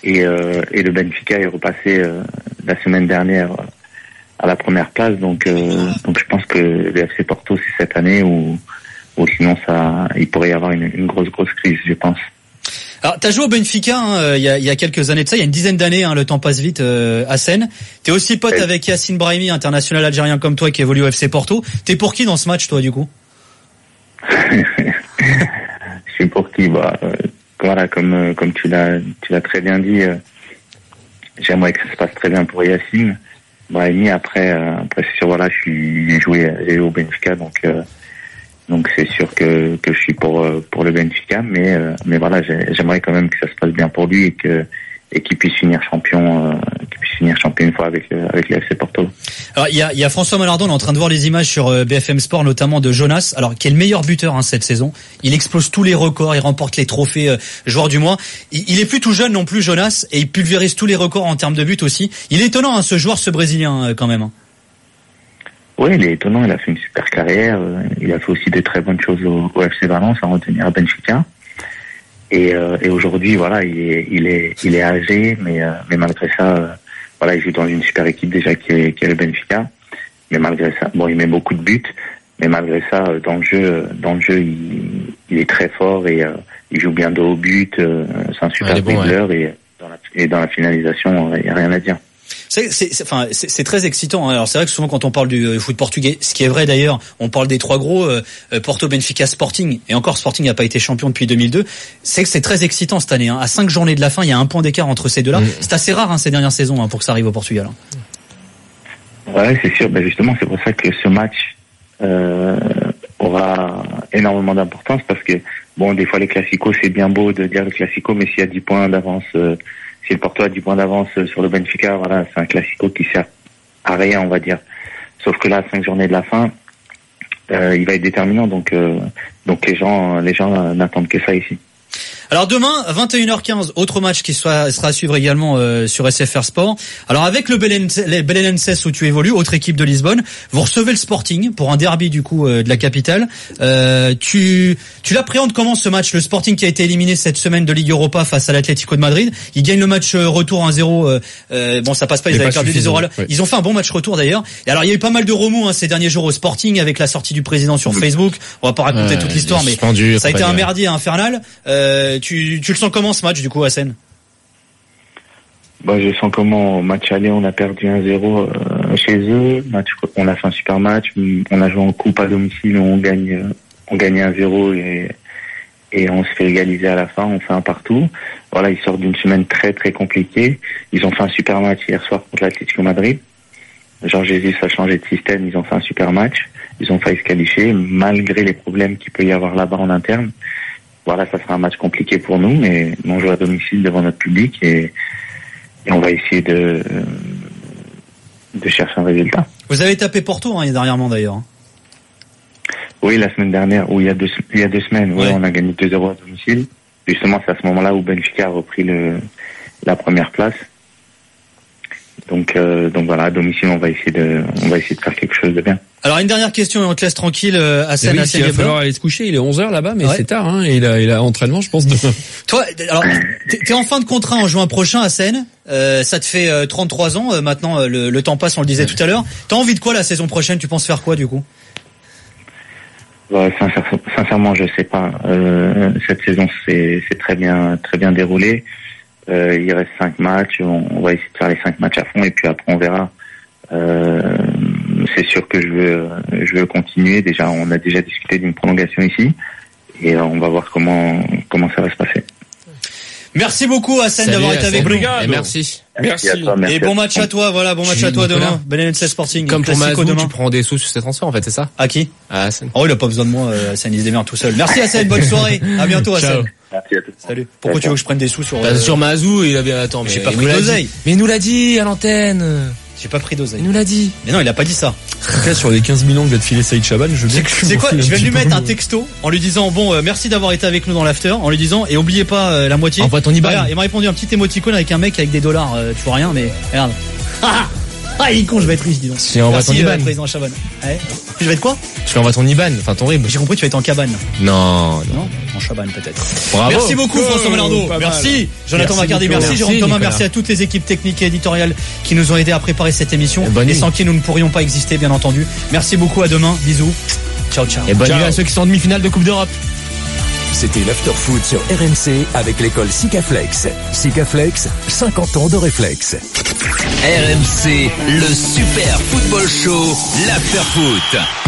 et le Benfica est repassé la semaine dernière à la première place, donc je pense que le FC Porto c'est cette année ou sinon il pourrait y avoir une grosse crise, je pense. Alors, t'as joué au Benfica il y a quelques années de ça, il y a une dizaine d'années, le temps passe vite, Hassen. T'es aussi pote avec Yassine Brahimi, international algérien comme toi qui évolue au FC Porto. T'es pour qui dans ce match, toi, du coup? Je suis pour qui? Voilà, comme tu l'as très bien dit, j'aimerais que ça se passe très bien pour Yassine Brahimi. Après c'est sûr, voilà, j'ai joué au Benfica, donc c'est sûr que je suis pour le Benfica, mais voilà, j'aimerais quand même que ça se passe bien pour lui et qu'il puisse finir champion une fois avec le FC Porto. Alors il y a François Malardon, on est en train de voir les images sur BFM Sport, notamment de Jonas, alors qui est le meilleur buteur cette saison. Il explose tous les records, il remporte les trophées joueur du mois. Il est plus tout jeune non plus, Jonas, et il pulvérise tous les records en termes de buts aussi. Il est étonnant ce joueur, ce Brésilien quand même. Oui, il est étonnant, il a fait une super carrière, il a fait aussi de très bonnes choses au FC Valence, à retenir à Benfica. Et aujourd'hui, voilà, il est âgé, mais malgré ça, voilà, il joue dans une super équipe déjà qui est le Benfica. Mais malgré ça, il met beaucoup de buts, mais malgré ça, dans le jeu, il est très fort et il joue bien de haut but, c'est un super dribbleur et dans la finalisation, il n'y a rien à dire. C'est très excitant. Alors c'est vrai que souvent quand on parle du foot portugais, ce qui est vrai d'ailleurs, on parle des trois gros, Porto, Benfica, Sporting, et encore Sporting n'a pas été champion depuis 2002. C'est que c'est très excitant cette année. À 5 journées de la fin, il y a un point d'écart entre ces deux-là. C'est assez rare ces dernières saisons pour que ça arrive au Portugal. Ouais, c'est sûr. Justement, c'est pour ça que ce match aura énormément d'importance parce que des fois les classicos, c'est bien beau de dire le classico, mais s'il y a 10 points d'avance. Si le Porto a 10 points d'avance sur le Benfica, voilà, c'est un classico qui sert à rien, on va dire. Sauf que là, 5 journées de la fin, il va être déterminant, donc les gens n'attendent que ça ici. Alors demain, 21h15, autre match qui sera à suivre également sur SFR Sport. Alors avec le Belenenses où tu évolues, autre équipe de Lisbonne, vous recevez le Sporting pour un derby du coup de la capitale. Tu l'appréhendes comment ce match? Le Sporting qui a été éliminé cette semaine de Ligue Europa face à l'Atlético de Madrid. Ils gagnent le match retour 1-0. Ça passe pas, ils avaient perdu des 0. Ouais. Ils ont fait un bon match retour d'ailleurs. Et alors il y a eu pas mal de remous ces derniers jours au Sporting avec la sortie du président sur Facebook. On va pas raconter toute l'histoire, mais ça a été un merdier infernal. Tu le sens comment ce match du coup, Hassen? Je sens comment au match aller, on a perdu 1-0 chez eux. On a fait un super match. On a joué en coupe à domicile, on gagne 1-0 et on se fait égaliser à la fin. On fait un partout. Voilà, ils sortent d'une semaine très très compliquée. Ils ont fait un super match hier soir contre l'Atlético Madrid. Jean Jesus a changé de système. Ils ont fait un super match. Ils ont failli se qualifier malgré les problèmes qu'il peut y avoir là-bas en interne. Voilà, ça sera un match compliqué pour nous, mais on joue à domicile devant notre public et on va essayer de chercher un résultat. Vous avez tapé Porto dernièrement d'ailleurs. Oui, la semaine dernière, ou il y a deux semaines, ouais. On a gagné 2-0 à domicile. Justement, c'est à ce moment-là où Benfica a repris la première place. Donc voilà, à domicile, on va essayer de faire quelque chose de bien. Alors une dernière question et on te laisse tranquille, Hassen. Il va falloir aller se coucher, il est 11h là-bas, mais c'est tard, et il a entraînement, je pense. Toi, alors, t'es en fin de contrat en juin prochain, Hassen. Ça te fait 33 ans, maintenant le temps passe, on le disait tout à l'heure. T'as envie de quoi la saison prochaine? Tu penses faire quoi du coup? Sincèrement, je sais pas. Cette saison c'est très bien déroulé. Il reste 5 matchs, on va essayer de faire les 5 matchs à fond et puis après on verra. C'est sûr que je veux continuer. Déjà, on a déjà discuté d'une prolongation ici et on va voir comment ça va se passer. Merci beaucoup Hassen d'avoir été avec nous. Merci. À toi, merci. Et bon match à toi, voilà, bon match à toi demain. Belenenses Sporting. Comme pour Mazou, tu prends des sous sur ces transferts en fait, c'est ça? À qui? À Hassen. Oh, il a pas besoin de moi, Hassen, il se démerde tout seul. Merci Hassen, bonne soirée. À bientôt Hassen. Merci à tous. Salut. Pourquoi tu veux que je prenne des sous sur sur Mazou, il avait mais j'ai pas pris d'oseille. Mais il nous l'a dit à l'antenne. J'ai pas pris d'oseille. Il nous l'a dit. Mais non, il a pas dit ça. En tout cas, sur les 15 millions que va te filer Saïd Chaban, c'est quoi? Je vais lui mettre un texto en lui disant merci d'avoir été avec nous dans l'after, en lui disant et oubliez pas la moitié. Envoie ton IBAN. Regarde, il m'a répondu un petit émoticône avec un mec avec des dollars. Tu vois rien, mais regarde. Il est con, je vais être riche, dis donc. Tu envoies ton IBAN. Président Chaban. Ouais. Je vais être quoi? Tu envoies ton IBAN, enfin ton RIB. J'ai compris, tu vas être en cabane. Non. en Chabanne peut-être. Bravo. Merci beaucoup François Malardo. Merci Jonathan Macardy, merci Jérôme Thomas, merci à toutes les équipes techniques et éditoriales qui nous ont aidés à préparer cette émission et sans qui nous ne pourrions pas exister bien entendu. Merci beaucoup, à demain, bisous. Ciao ciao. Et bonne nuit à ceux qui sont en demi-finale de Coupe d'Europe. C'était l'Afterfoot sur RMC avec l'école Sikaflex. Sikaflex, 50 ans de réflexe. RMC, le Super Football Show, l'Afterfoot.